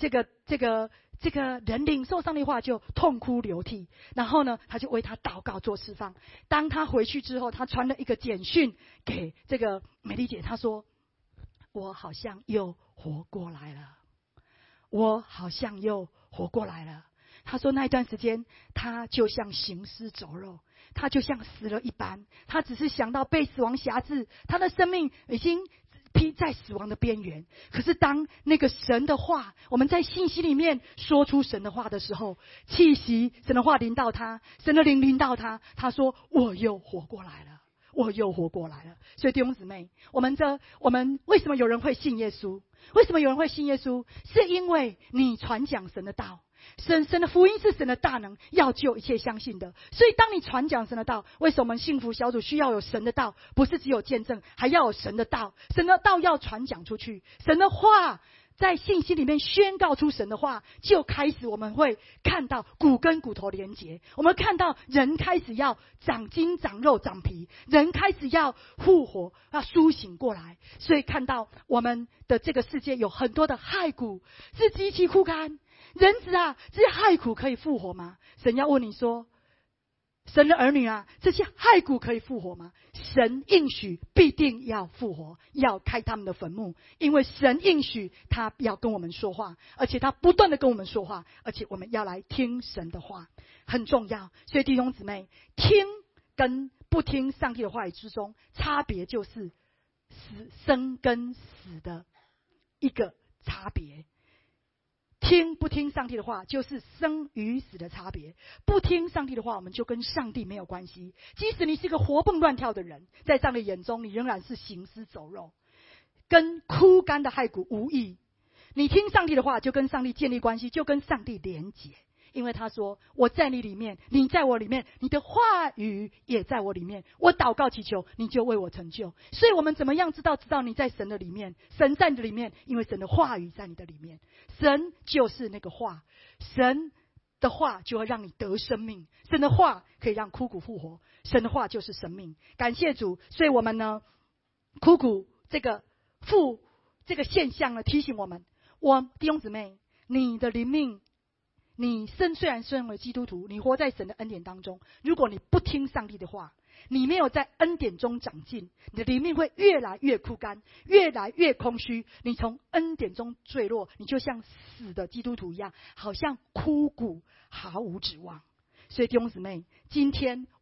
人领受上帝话就痛哭流涕，然后呢他就为他祷告做释放。当他回去之后，他传了一个简讯给这个美丽姐，他说，我好像又活过来了，我好像又活过来了。他说那一段时间他就像行尸走肉，他就像死了一般，他只是想到被死亡辖制，他的生命已经披在死亡的边缘。可是当那个神的话，我们在信息里面说出神的话的时候，气息神的话临到他，神的灵临到他，他说我又活过来了，我又活过来了。所以弟兄姊妹，我们为什么有人会信耶稣？为什么有人会信耶稣？是因为你传讲神的道，神的福音是神的大能，要救一切相信的。所以当你传讲神的道，为什么我们幸福小组需要有神的道？不是只有见证，还要有神的道。神的道要传讲出去，神的话在信息里面宣告出神的话，就开始我们会看到骨跟骨头连结，我们看到人开始要长筋长肉长皮，人开始要复活，要苏醒过来。所以看到我们的这个世界有很多的骸骨是极其枯干。人子啊，这些骸骨可以复活吗？神要问你说，神的儿女啊，这些骸骨可以复活吗？神应许必定要复活，要开他们的坟墓，因为神应许他要跟我们说话，而且他不断的跟我们说话，而且我们要来听神的话，很重要。所以弟兄姊妹，听跟不听上帝的话语之中，差别就是生跟死的一个差别。听不听上帝的话，就是生与死的差别。不听上帝的话，我们就跟上帝没有关系。即使你是一个活蹦乱跳的人，在上帝眼中，你仍然是行尸走肉，跟枯干的骸骨无异。你听上帝的话，就跟上帝建立关系，就跟上帝连结。因为他说，我在你里面，你在我里面，你的话语也在我里面，我祷告祈求，你就为我成就。所以我们怎么样知道你在神的里面，神在你的里面？因为神的话语在你的里面，神就是那个话，神的话就会让你得生命，神的话可以让枯骨复活，神的话就是生命。感谢主。所以我们呢，枯骨这个现象呢，提醒我们，弟兄姊妹，你的灵命，你虽然身为基督徒，你活在神的恩典当中，如果你不听上帝的话，你没有在恩典中长进，你的灵命会越来越枯干，越来越空虚，你从恩典中坠落，你就像死的基督徒一样，好像枯骨，毫无指望。所以弟兄姊妹，今天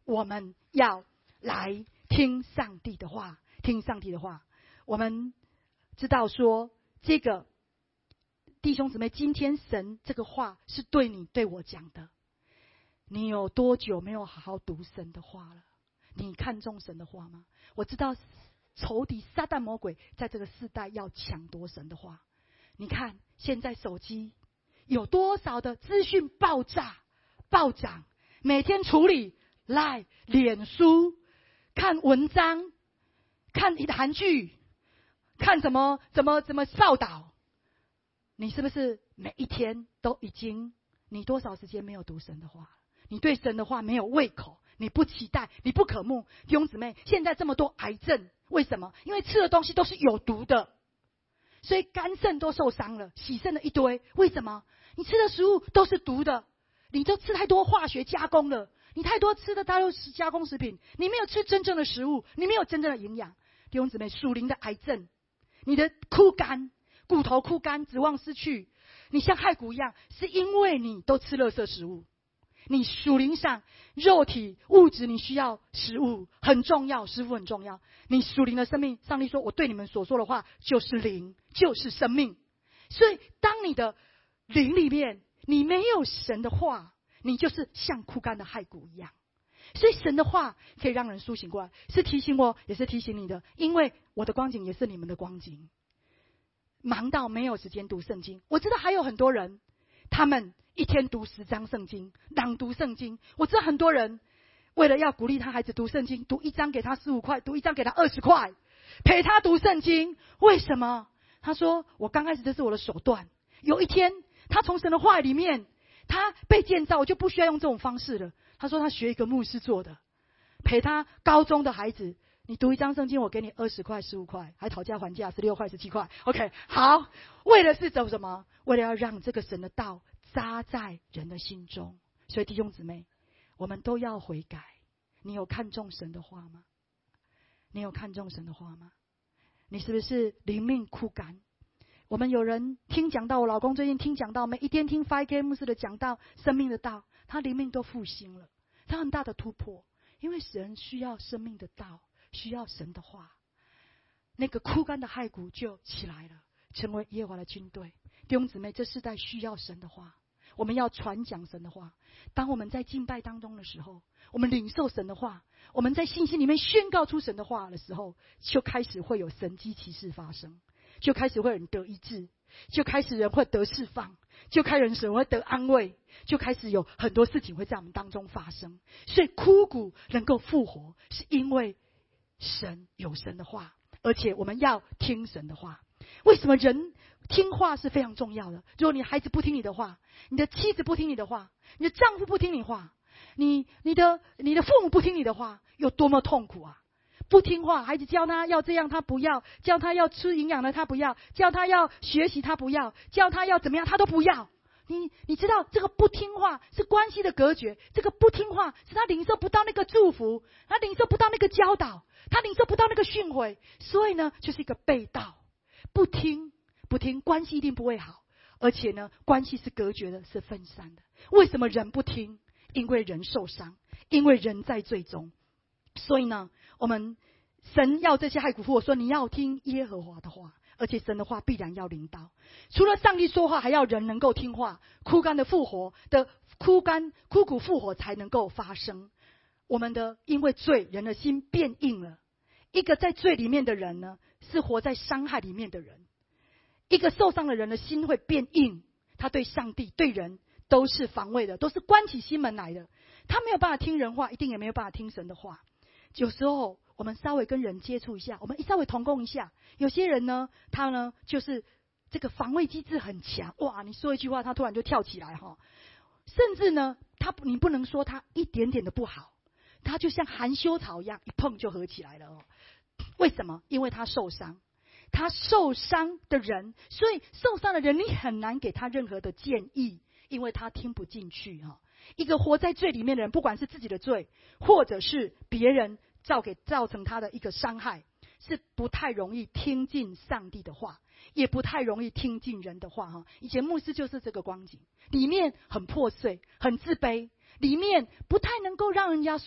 我们要来听上帝的话，听上帝的话。我们知道说，这个弟兄姊妹，今天神这个话是对你对我讲的。你有多久没有好好读神的话了？你看重神的话吗？我知道仇敌撒旦魔鬼在这个世代要抢夺神的话。你看现在手机有多少的资讯爆炸暴涨，每天处理 LINE、脸书、看文章、看韩剧、看怎么报道。你是不是每一天都已经，你多少时间没有读神的话？你对神的话没有胃口，你不期待，你不渴慕。弟兄姊妹，现在这么多癌症，为什么？因为吃的东西都是有毒的，所以肝肾都受伤了，洗肾了一堆。为什么？你吃的食物都是毒的，你都吃太多化学加工了，你太多吃的大陆加工食品，你没有吃真正的食物，你没有真正的营养。弟兄姊妹，属灵的癌症，你的枯干，骨头枯干，指望失去，你像骸骨一样，是因为你都吃垃圾食物。你属灵上肉体物质你需要食物很重要，食物很重要。你属灵的生命，上帝说我对你们所说的话就是灵，就是生命。所以当你的灵里面你没有神的话，你就是像枯干的骸骨一样。所以神的话可以让人苏醒过来，是提醒我也是提醒你的，因为我的光景也是你们的光景，忙到没有时间读圣经。我知道还有很多人，他们一天读10章圣经，朗读圣经。我知道很多人为了要鼓励他孩子读圣经，读1章给他15块，读1章给他20块，陪他读圣经。为什么？他说我刚开始这是我的手段，有一天他从神的话里面他被建造，我就不需要用这种方式了。他说他学一个牧师做的，陪他高中的孩子，你读1章圣经我给你20块15块，还讨价还价16块17块。 OK， 好，为的是走什么？为了要让这个神的道扎在人的心中。所以弟兄姊妹，我们都要悔改。你有看重神的话吗？你有看重神的话吗？你是不是灵命枯干？我们有人听讲道，我老公最近听讲道，每一天听 5K 牧师的讲道，生命的道，他灵命都复兴了，他很大的突破。因为神需要生命的道，需要神的话，那个枯干的骸骨就起来了，成为耶和华的军队。弟兄姊妹，这世代需要神的话，我们要传讲神的话。当我们在敬拜当中的时候，我们领受神的话，我们在信心里面宣告出神的话的时候，就开始会有神迹奇事发生，就开始会有人得医治，就开始人会得释放，就开始人会得安慰，就开始有很多事情会在我们当中发生。所以枯骨能够复活，是因为神有神的话，而且我们要听神的话。为什么人听话是非常重要的？如果你孩子不听你的话，你的妻子不听你的话，你的丈夫不听你话，你的父母不听你的话，有多么痛苦啊！不听话，孩子教他要这样他不要，叫他要吃营养的他不要，叫他要学习他不要，叫他要怎么样他都不要。你知道这个不听话是关系的隔绝，这个不听话是他领受不到那个祝福，他领受不到那个教导，他领受不到那个训诲，所以呢就是一个背道。不听关系一定不会好，而且呢关系是隔绝的，是分散的。为什么人不听？因为人受伤，因为人在罪中。所以呢我们神要这些骸骨复活，说你要听耶和华的话，而且神的话必然要临到。除了上帝说话，还要人能够听话，枯干的复活的枯骨复活才能够发生。我们的因为罪，人的心变硬了。一个在罪里面的人呢，是活在伤害里面的人。一个受伤的人的心会变硬，他对上帝对人都是防卫的，都是关起心门来的。他没有办法听人话，一定也没有办法听神的话。有时候我们稍微跟人接触一下，我们稍微同工一下，有些人呢他呢就是这个防卫机制很强，哇，你说一句话他突然就跳起来哈。甚至呢你不能说他一点点的不好，他就像含羞草一样，一碰就合起来了哦。为什么？因为他受伤，他受伤的人，所以受伤的人你很难给他任何的建议，因为他听不进去哈。一个活在罪里面的人，不管是自己的罪，或者是别人造成他的一个伤害，是不太容易听进上帝的话，也不太容易听进人的话哈。以前牧师就是这个光景，里面很破碎，很自卑，里面不太能够让人家说，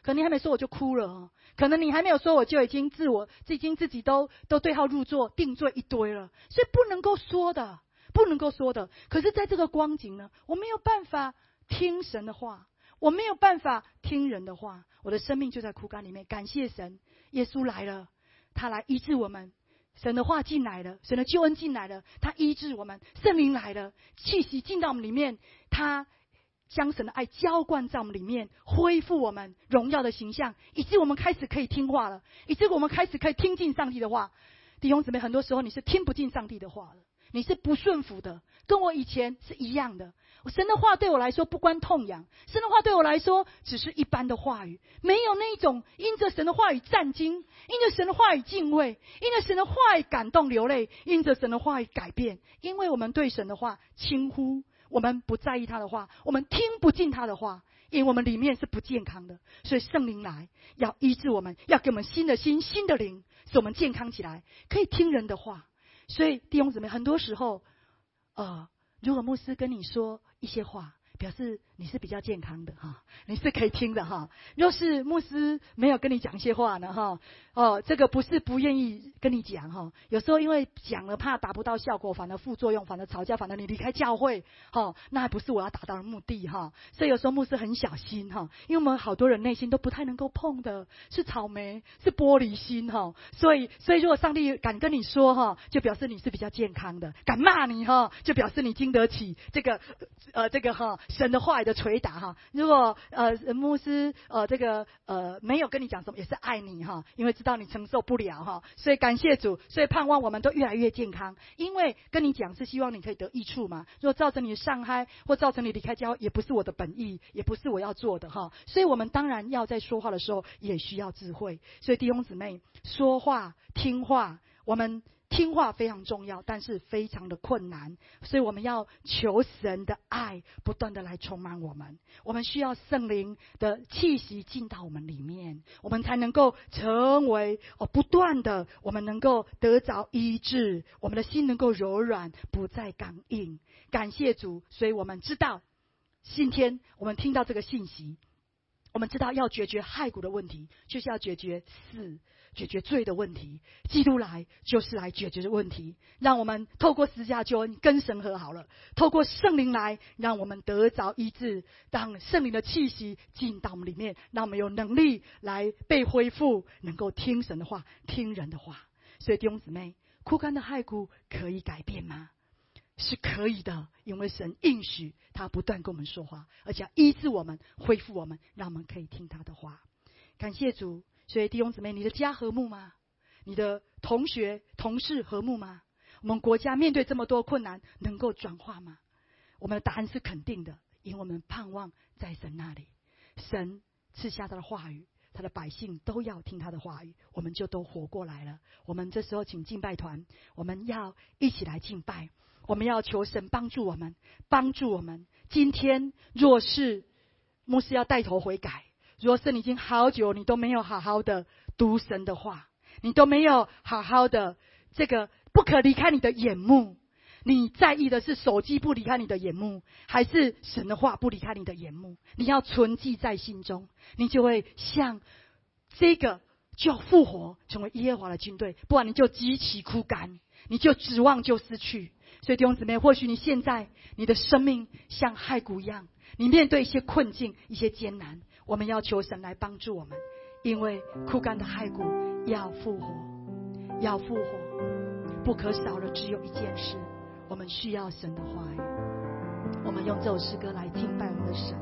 可能你还没说我就哭了哦，可能你还没有说我就已经自己都对号入座定罪一堆了，所以不能够说的，不能够说的。可是在这个光景呢，我没有办法听神的话，我没有办法听人的话，我的生命就在枯干里面。感谢神，耶稣来了，他来医治我们，神的话进来了，神的救恩进来了，他医治我们，圣灵来了，气息进到我们里面，他将神的爱浇灌在我们里面，恢复我们荣耀的形象，以致我们开始可以听话了，以致我们开始可以听进上帝的话。弟兄姊妹，很多时候你是听不进上帝的话了，你是不顺服的，跟我以前是一样的。神的话对我来说不关痛痒，神的话对我来说只是一般的话语，没有那一种因着神的话语战惊，因着神的话语敬畏，因着神的话语感动流泪，因着神的话语改变。因为我们对神的话轻忽，我们不在意他的话，我们听不进他的话，因为我们里面是不健康的。所以圣灵来要医治我们，要给我们新的心、新的灵，使我们健康起来，可以听人的话。所以弟兄姊妹，很多时候如果牧师跟你说一些话，表示你是比较健康的哈，你是可以听的哈。若是牧师没有跟你讲一些话呢哈，这个不是不愿意跟你讲哈，有时候因为讲了怕达不到效果，反而副作用，反而吵架，反而你离开教会哈，那还不是我要达到的目的哈。所以有时候牧师很小心哈，因为我们好多人内心都不太能够碰的是草莓，是玻璃心哈。所以如果上帝敢跟你说哈，就表示你是比较健康的；敢骂你哈，就表示你经得起这个神的话语的捶打哈。如果牧师没有跟你讲什么，也是爱你哈，因为知道你承受不了哈。所以感谢主，所以盼望我们都越来越健康，因为跟你讲是希望你可以得益处嘛。如果造成你的伤害或造成你离开教会，也不是我的本意，也不是我要做的哈。所以我们当然要在说话的时候也需要智慧。所以弟兄姊妹，说话听话，我们听话非常重要，但是非常的困难，所以我们要求神的爱不断的来充满我们，我们需要圣灵的气息进到我们里面，我们才能够成为不断的，我们能够得着医治，我们的心能够柔软，不再刚硬。感谢主，所以我们知道今天我们听到这个信息，我们知道要解决骸骨的问题，就是要解决解决罪的问题。基督来就是来解决问题，让我们透过十字架救恩跟神和好了，透过圣灵来让我们得着医治，让圣灵的气息进到我们里面，让我们有能力来被恢复，能够听神的话，听人的话。所以弟兄姊妹，枯干的骸骨可以改变吗？是可以的，因为神应许他不断跟我们说话，而且要医治我们，恢复我们，让我们可以听他的话。感谢主。所以弟兄姊妹，你的家和睦吗？你的同学同事和睦吗？我们国家面对这么多困难，能够转化吗？我们的答案是肯定的，因为我们盼望在神那里，神赐下他的话语，他的百姓都要听他的话语，我们就都活过来了。我们这时候请敬拜团，我们要一起来敬拜，我们要求神帮助我们，帮助我们。今天若是牧师要带头悔改，若是你已经好久你都没有好好的读神的话，你都没有好好的这个不可离开你的眼目，你在意的是手机不离开你的眼目，还是神的话不离开你的眼目？你要存记在心中，你就会像这个就要复活，成为耶和华的军队，不然你就极其枯干，你就指望就失去。所以弟兄姊妹，或许你现在你的生命像骸骨一样，你面对一些困境，一些艰难，我们要求神来帮助我们，因为枯干的骸骨要复活，要复活，不可少的只有一件事，我们需要神的话语。我们用这首诗歌来敬拜我们的神。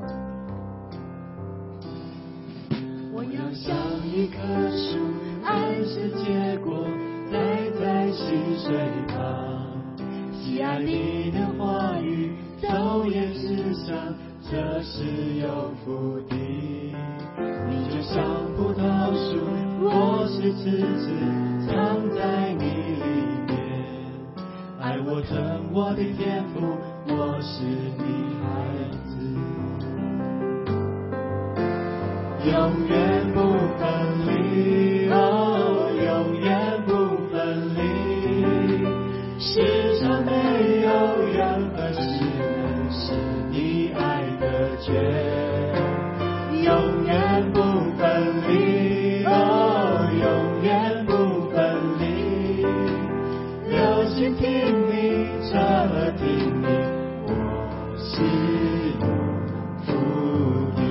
我要像一棵树，按时结果，栽在溪水旁，喜爱你的话语，昼夜思想，这是有福的。你就像葡萄树，我是枝子，藏在你里面，爱我疼我的天父，我是你孩子，永远不分离，永远不分离。世上没有任何事能使你爱的绝，永远不分听你，我是有福的。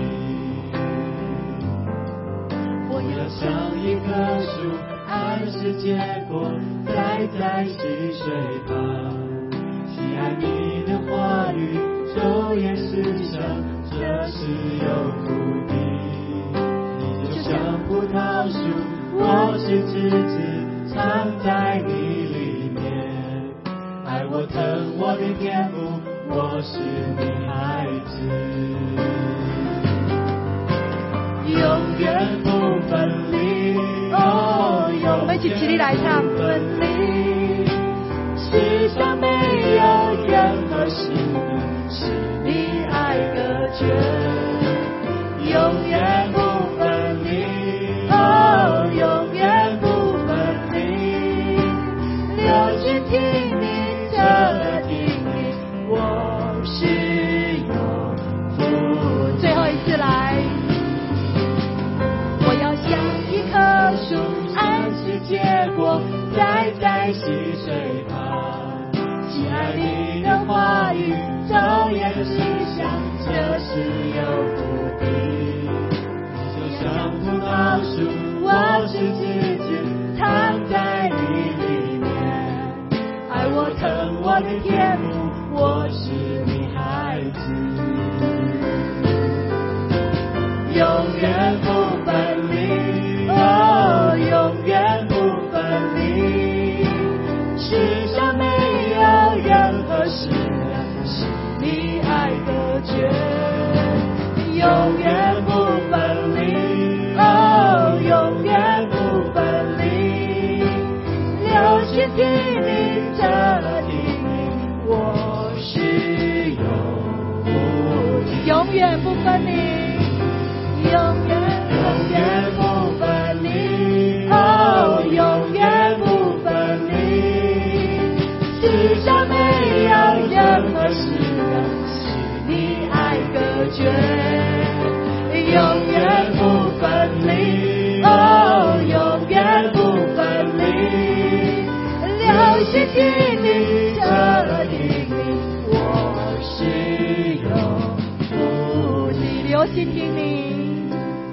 我要像一棵树，按时结果，栽在溪水旁。喜爱你的话语，昼夜思想，这是有福的。你就像葡萄树，我是枝子，藏在你里面。爱我疼我的天父，我是你孩子，永远不分离。哦， 我们一起起立来唱。 分离，世上没有任何事是你爱隔绝，永远不分离。哦，永远不分离。流血听你，这听你，我是有福。 最后一次来， 我要像一棵树，按时结果，栽在溪水旁。喜爱你的话语，昼夜思想，这是有福的。你就像葡萄树，我是枝子，藏在你里面。爱我疼我的天父，我是你孩子，永远不分离。哦，永远不分离。世上没有任何事是你爱隔绝，永远不分离。哦，永远不分离。流血听你，这听你，我是有福的。 永远不分离，永远不分离。哦，永远不分离。世上没有任何事是你爱隔绝，永远不分离。哦，永远不分离。流血听你，这听你，我是有福的。 流血听你，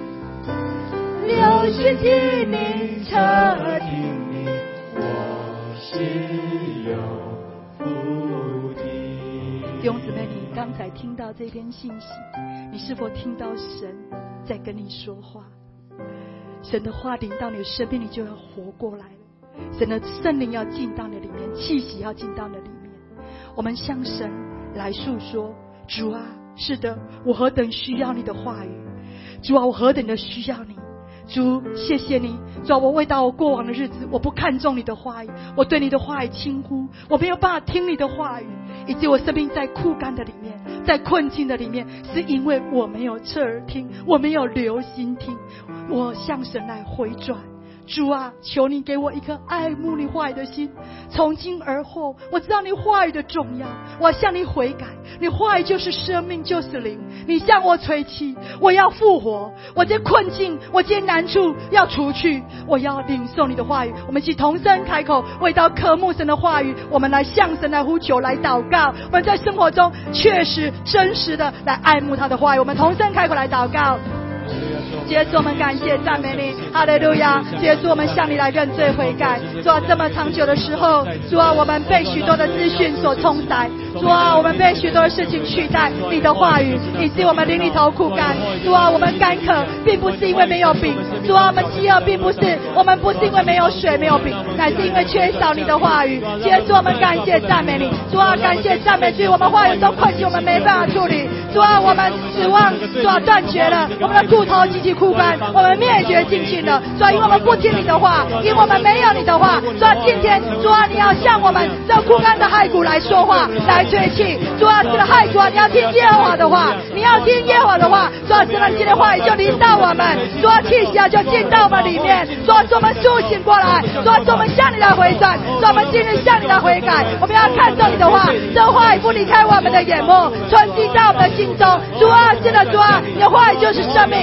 流血听你，这听你，我是有福的。 弟兄姊妹，你刚才听到这篇信息，你是否听到神在跟你说话？神的话临到你的生命，你就要活过来了。神的圣灵要进到你里面，气息要进到你里面。我们向神来诉说，主啊，是的，我何等需要你的话语。主啊，我何等的需要你。主，谢谢你。主啊，我为到我过往的日子，我不看重你的话语，我对你的话语轻忽，我没有办法听你的话语，以及我生命在枯干的里面，在困境的里面，是因为我没有侧耳听，我没有留心听。我向神来回转。主啊，求你给我一颗爱慕你话语的心。从今而后，我知道你话语的重要，我要向你悔改。你话语就是生命，就是灵。你向我吹气，我要复活。我这困境，我这难处要除去。我要领受你的话语。我们一起同声开口，为到渴慕神的话语，我们来向神来呼求，来祷告。我们在生活中确实真实的来爱慕他的话语。我们同声开口来祷告。耶稣，我们感谢赞美你，哈利路亚！耶稣，我们向你来认罪悔改。主啊，这么长久的时候，主啊，我们被许多的资讯所冲塞，主啊，我们被许多的事情取代你的话语，以致我们灵里头枯干。主啊，我们干渴，并不是因为没有饼；主啊，我们饥饿，并不是我们不是因为没有水没有饼，乃是因为缺少你的话语。耶稣，我们感谢赞美你。主啊，感谢赞美主，我们话语中困境我们没办法处理。主啊，我们指望主啊断绝了，我们的骨头极其枯干，我们灭绝尽尽了。主啊，因为我们不听你的话，因为我们没有你的话。主啊，今天主啊，你要向我们这枯干的骸骨来说话，来吹气。主啊，这个骸骨啊，你要听耶和华的话，你要听耶和华的话。主啊，这今天的话语就临到我们，主啊，气息啊就进到我们里面。主啊，我们苏醒过来，主啊，我们向你来回转，主啊，我们今日向你来悔改。我们要看重你的话，这话语不离开我们的眼目，存进到我们的心中。主啊，是的，主啊，你的话语就是生命，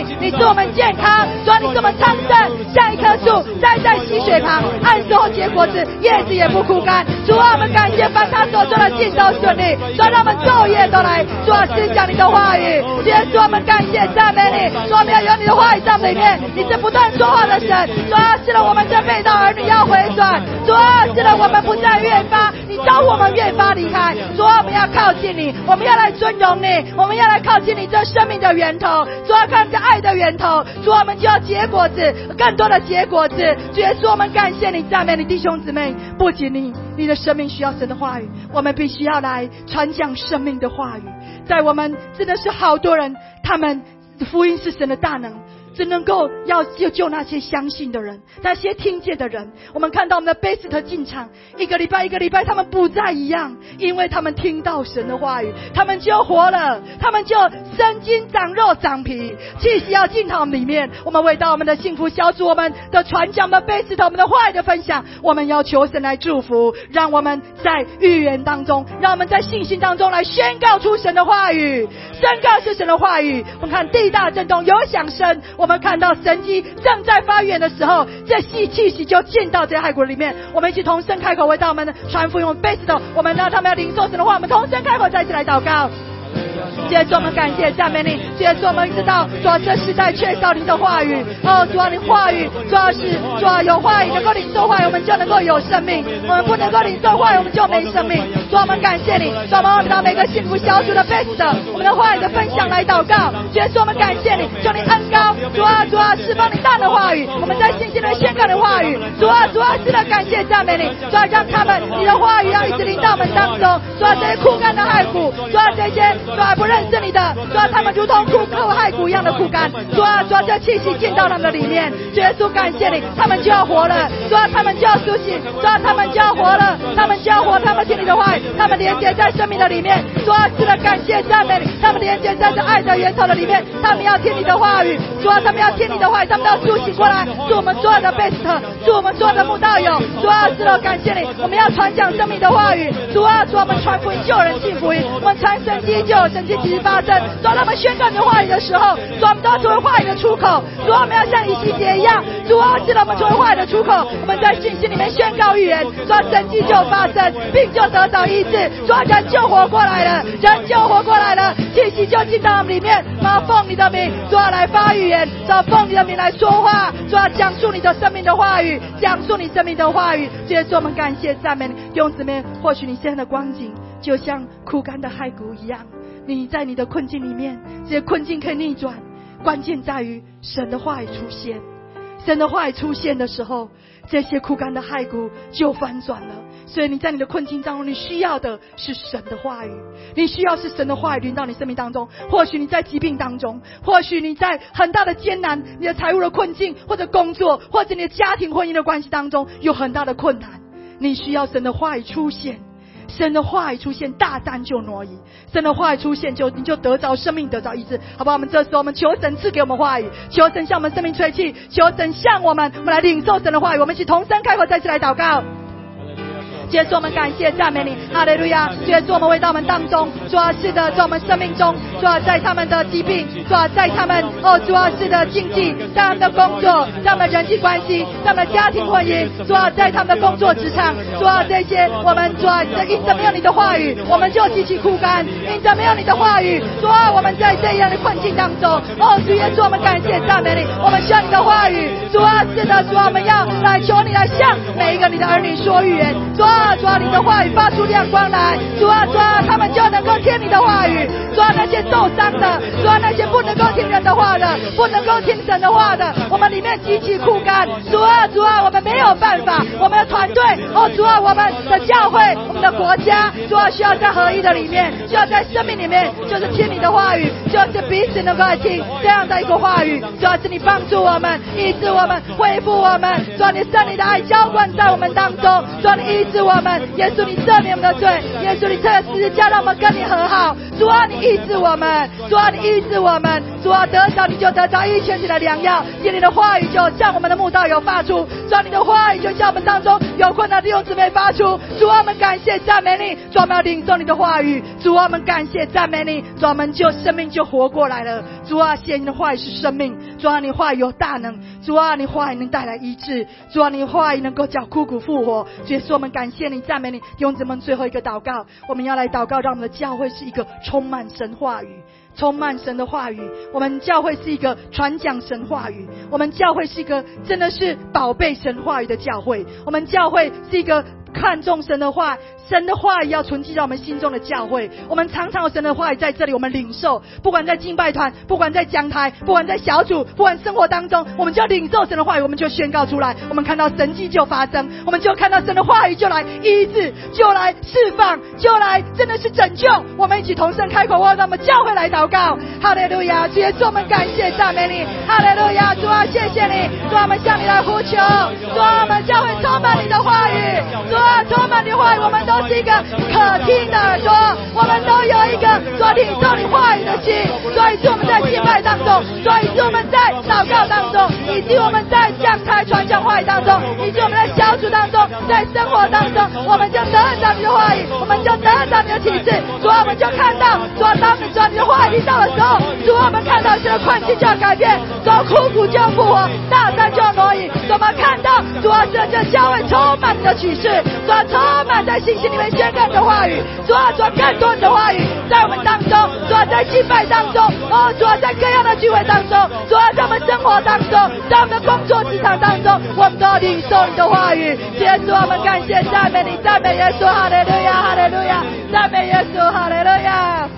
你赐我们健康，主啊，你赐我们昌盛，像一棵树栽在溪水旁，按时候结果子，叶子也不枯干。主啊，我们感谢凡他所做的尽都顺利，主啊，让我们昼夜都来，主啊，思想你的话语。主耶稣，我们感谢赞美你，主啊，我们要有你的话语在里面，你是不断说话的神。主啊，是的，我们这被盗儿女要回转，主啊，是的，我们不再越发，你招我们越发离开。主啊，我们要靠近你，我们要来尊荣你，我们要来靠近你这生命的源头。主啊，看着爱的源头，主啊，我们就要结果子，更多的结果子。主耶稣，我们感谢你，赞美你，弟兄姊妹，不仅你的生命需要神的话语，我们必须要来传讲生命的话语。在我们真的是好多人，他们福音是神的大能，只能够要救那些相信的人，那些听见的人。我们看到我们的贝斯特进场，一个礼拜他们不再一样，因为他们听到神的话语，他们就活了，他们就生筋长肉长皮，气息要进到我们里面。我们为到我们的幸福小组，我们的传讲，我们的贝斯特，我们的话语的分享，我们要求神来祝福，让我们在预言当中，让我们在信心当中来宣告出神的话语，宣告是神的话语。我们看地大震动，有响声，我们看到神迹正在发源的时候，这气息就进到这骸骨里面。我们一起同声开口为到我们的传福音，我们贝斯的，我们让他们要领受神的话，我们同声开口再一次来祷告。主耶稣，我们感谢赞美你。主耶稣，我们知道主啊，这时代缺少你的话语。哦，主啊，你话语主啊是主啊，有话语能够领受话语，我们就能够有生命；我们不能够领受话语，我们就没生命。主啊，我们感谢你。主啊，我们到每个幸福小组的 best， 我们的话语的分享来祷告。主耶稣，我们感谢你，求你恩膏。主啊，主啊，释放你大的话语，我们在信心里宣告的话语。主啊，主啊，是的，感谢赞美你。主啊，让他们你的话语要一直临到我们当中。主啊，这些枯干的骸骨，主啊，这些主啊不认识你的，主啊，他们如同枯骸骨一样的枯干。主啊，主啊，这气息进到他们的里面。主耶稣，感谢你，他们就要活了。主啊，他们就要苏醒。主啊，他们就要活了，他们就要活，他们听你的话语，他们连接在生命的里面。主啊，是的，感谢赞美你，他们连接在这爱的源头的里面，他们要听你的话语。主啊，他们要听你的话语，他们要苏醒过来。祝我们所有的贝斯特，祝我们所有的慕道友。主啊，是的，感谢你，我们要传讲生命的话语。主啊，主啊，我们传福音救人信福音，我们传神迹就有神迹其实发生。主啊，他们宣告你的话语的时候，主啊，我们都要成为话语的出口。主啊，我们要像以西结一样，主啊，是的，我们成为话语的出口。我们在信心里面宣告预言，主啊，神迹就发生，病就得到医治。主啊，人就活过来了，人就活过来了，气息就进到我们里面。妈，奉你的名，主啊，来发预言，主啊，奉你的名来说话，主啊，讲述你的生命的话语，讲述你生命的话语。这是我们感谢赞美你，弟兄姊妹，或许你现在的光景就像枯干的骸骨一样，你在你的困境里面，这些困境可以逆转，关键在于神的话语出现。神的话语出现的时候，这些枯干的骸骨就翻转了。所以你在你的困境当中，你需要的是神的话语，你需要是神的话语临到你生命当中。或许你在疾病当中，或许你在很大的艰难，你的财务的困境，或者工作，或者你的家庭婚姻的关系当中有很大的困难，你需要神的话语出现。神的话语出现，大山就挪移；神的话语出现，你就得着生命，得着医治，好不好？我们这时候我们求神赐给我们话语，求神向我们生命吹气，求神向我们来领受神的话语。我们一起同声开口，再次来祷告。主耶稣，我们感谢赞美你，哈利路亚！主耶稣，我们为到我们当中，主啊，是的，在我们生命中，主啊，在他们的疾病，主啊，在他们主啊，是的经济，在他们的工作，在他们的人际关系，在他们的家庭婚姻，主啊，在他们的工作职场，主啊，这些我们主啊，因着没有你的话语，我们就极其枯干；因着没有你的话语，主啊，我们在这样的困境当中，主耶稣，我们感谢赞美你，我们需要你的话语，主啊，是的，主啊，我们要来求你来向每一个你的儿女说预言，主啊，你的话语发出亮光来，主啊，他们就能够听你的话语，主啊，那些受伤的，主啊，那些不能够听人的话的，不能够听神的话的，我们里面极其枯干，主啊，我们没有办法，我们的团队，主啊，我们的教会，我们的国家，主啊，需要在合一的里面，需要在生命里面，就是听你的话语，就是彼此能够来听这样的一个话语，主啊，是你帮助我们，医治我们，恢复我们，主啊，你圣灵的爱浇灌在我们当中，主啊，你医治我们，耶稣你赦免我们的罪，耶稣你这十字架让我们跟你和好，主啊，你医治我我们，主啊，你医治我们，主啊，得着你就得着医全体的良药，借你的话语就向我们的慕道友发出，主啊，你的话语就向我们当中有困难的弟兄姊妹发出，主啊，我们感谢赞美你，主啊，我们要领受你的话语，主啊，我们感谢赞美你，主啊，我们就生命就活过来了，主啊，谢你的话语是生命，主啊，你话语有大能，主啊，你话语能带来医治，主啊，你话语能够叫枯骨复活，主耶稣，我们感谢你赞美你。弟兄姊妹，最后一个祷告，我们要来祷告，让我们的教会是一个充满神话语，充满神的话语，我们教会是一个传讲神话语，我们教会是一个真的是宝贝神话语的教会，我们教会是一个看重神的话，神的话语要存记在我们心中的教会，我们常常有神的话语在这里，我们领受，不管在敬拜团，不管在讲台，不管在小组，不管生活当中，我们就领受神的话语，我们就宣告出来，我们看到神迹就发生，我们就看到神的话语就来医治，就来释放，就来真的是拯救，我们一起同声开口，让我们教会来祷告。哈利路亚，主耶稣，我们感谢赞美你，哈利路亚，主啊，谢谢你，主啊，我们向你来呼求，主啊，我们教会充满你的话语，主啊，充满你的话语，我们都是一个可听的耳朵，我们都有一个所领受你话语的心，所以是我们在敬拜当中，所以是我们在祷告当中，以及我们在讲台传讲话语当中，以及我们在小组当中，在生活当中，我们就得到你的话语，我们就得到你的启示，主啊，我们就看到，主啊，当你你的话语到的时候，主啊，我们看到这个困境就要改变，主啊，枯骨就要复活，大山就要挪移，主啊，我们看到，主啊，这教会充满你的启示，主啊，充满在信心里面宣告你的话语，主啊，主啊，更多你的话语在我们当中，主啊，在敬拜当中，哦，主啊，在各样的聚会当中，主啊，在我们生活当中，在我们的工作职场当中，我们都要领受你的话语。耶稣，我们感谢赞美你，赞美耶稣，哈利路亚，哈利路亚，赞美耶稣，哈利路亚。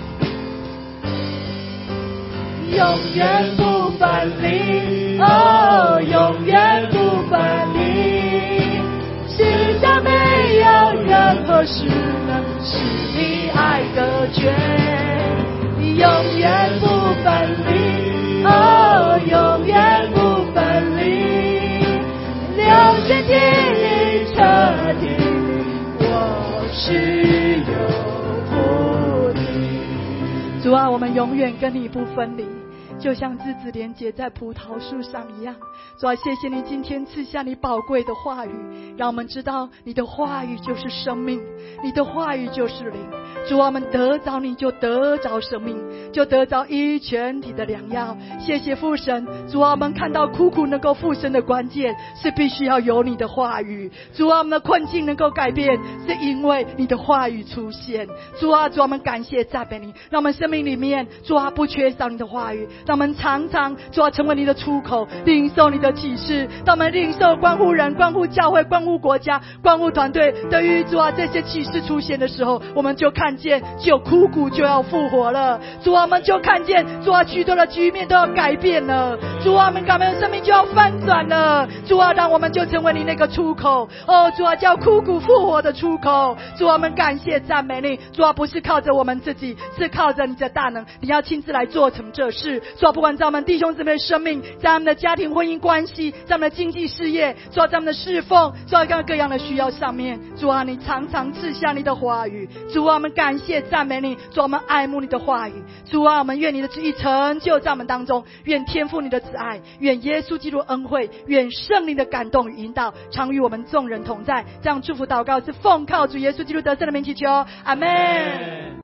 永远不分离，哦，永远不分离。世上没有任何事能使你爱隔绝，永远不分离，哦，永远不分离。流血地里彻底，我是有福的。 主啊，我们永远跟你不分离，就像枝子连结在葡萄树上一样。主啊，谢谢你今天赐下你宝贵的话语，让我们知道你的话语就是生命，你的话语就是灵。主啊，我们得着你就得着生命，就得着医全体的良药。谢谢父神，主啊，我们看到苦苦能够复生的关键是必须要有你的话语。主啊，我们的困境能够改变，是因为你的话语出现。主啊，主啊，我们感谢赞美你，让我们生命里面，主啊，不缺少你的话语，让我们常常主啊成为你的出口，领受你的启示，让我们领受关乎人、关乎教会、关乎国家、关乎团队。对于主啊这些启示出现的时候，我们就看见就枯骨就要复活了。主啊，我们就看见主啊许多的局面都要改变了。主啊，我们的生命就要翻转了。主啊，让我们就成为你那个出口。哦，主啊，叫枯骨复活的出口。主啊，我们感谢赞美你。主啊，不是靠着我们自己，是靠着你的大能，你要亲自来做成这事。主啊，不管在我们弟兄姊妹的生命，在我们的家庭婚姻关系，在我们的经济事业，主啊，在我们的侍奉，主啊，各样的需要上面，主啊，你常常赐下你的话语。主啊，我们感谢赞美你。主啊，我们爱慕你的话语。主啊，我们愿你的旨意成就在我们当中，愿天父你的慈爱，愿耶稣基督恩惠，愿圣灵的感动与引导常与我们众人同在。这样祝福祷告是奉靠主耶稣基督得胜的名祈求，阿们。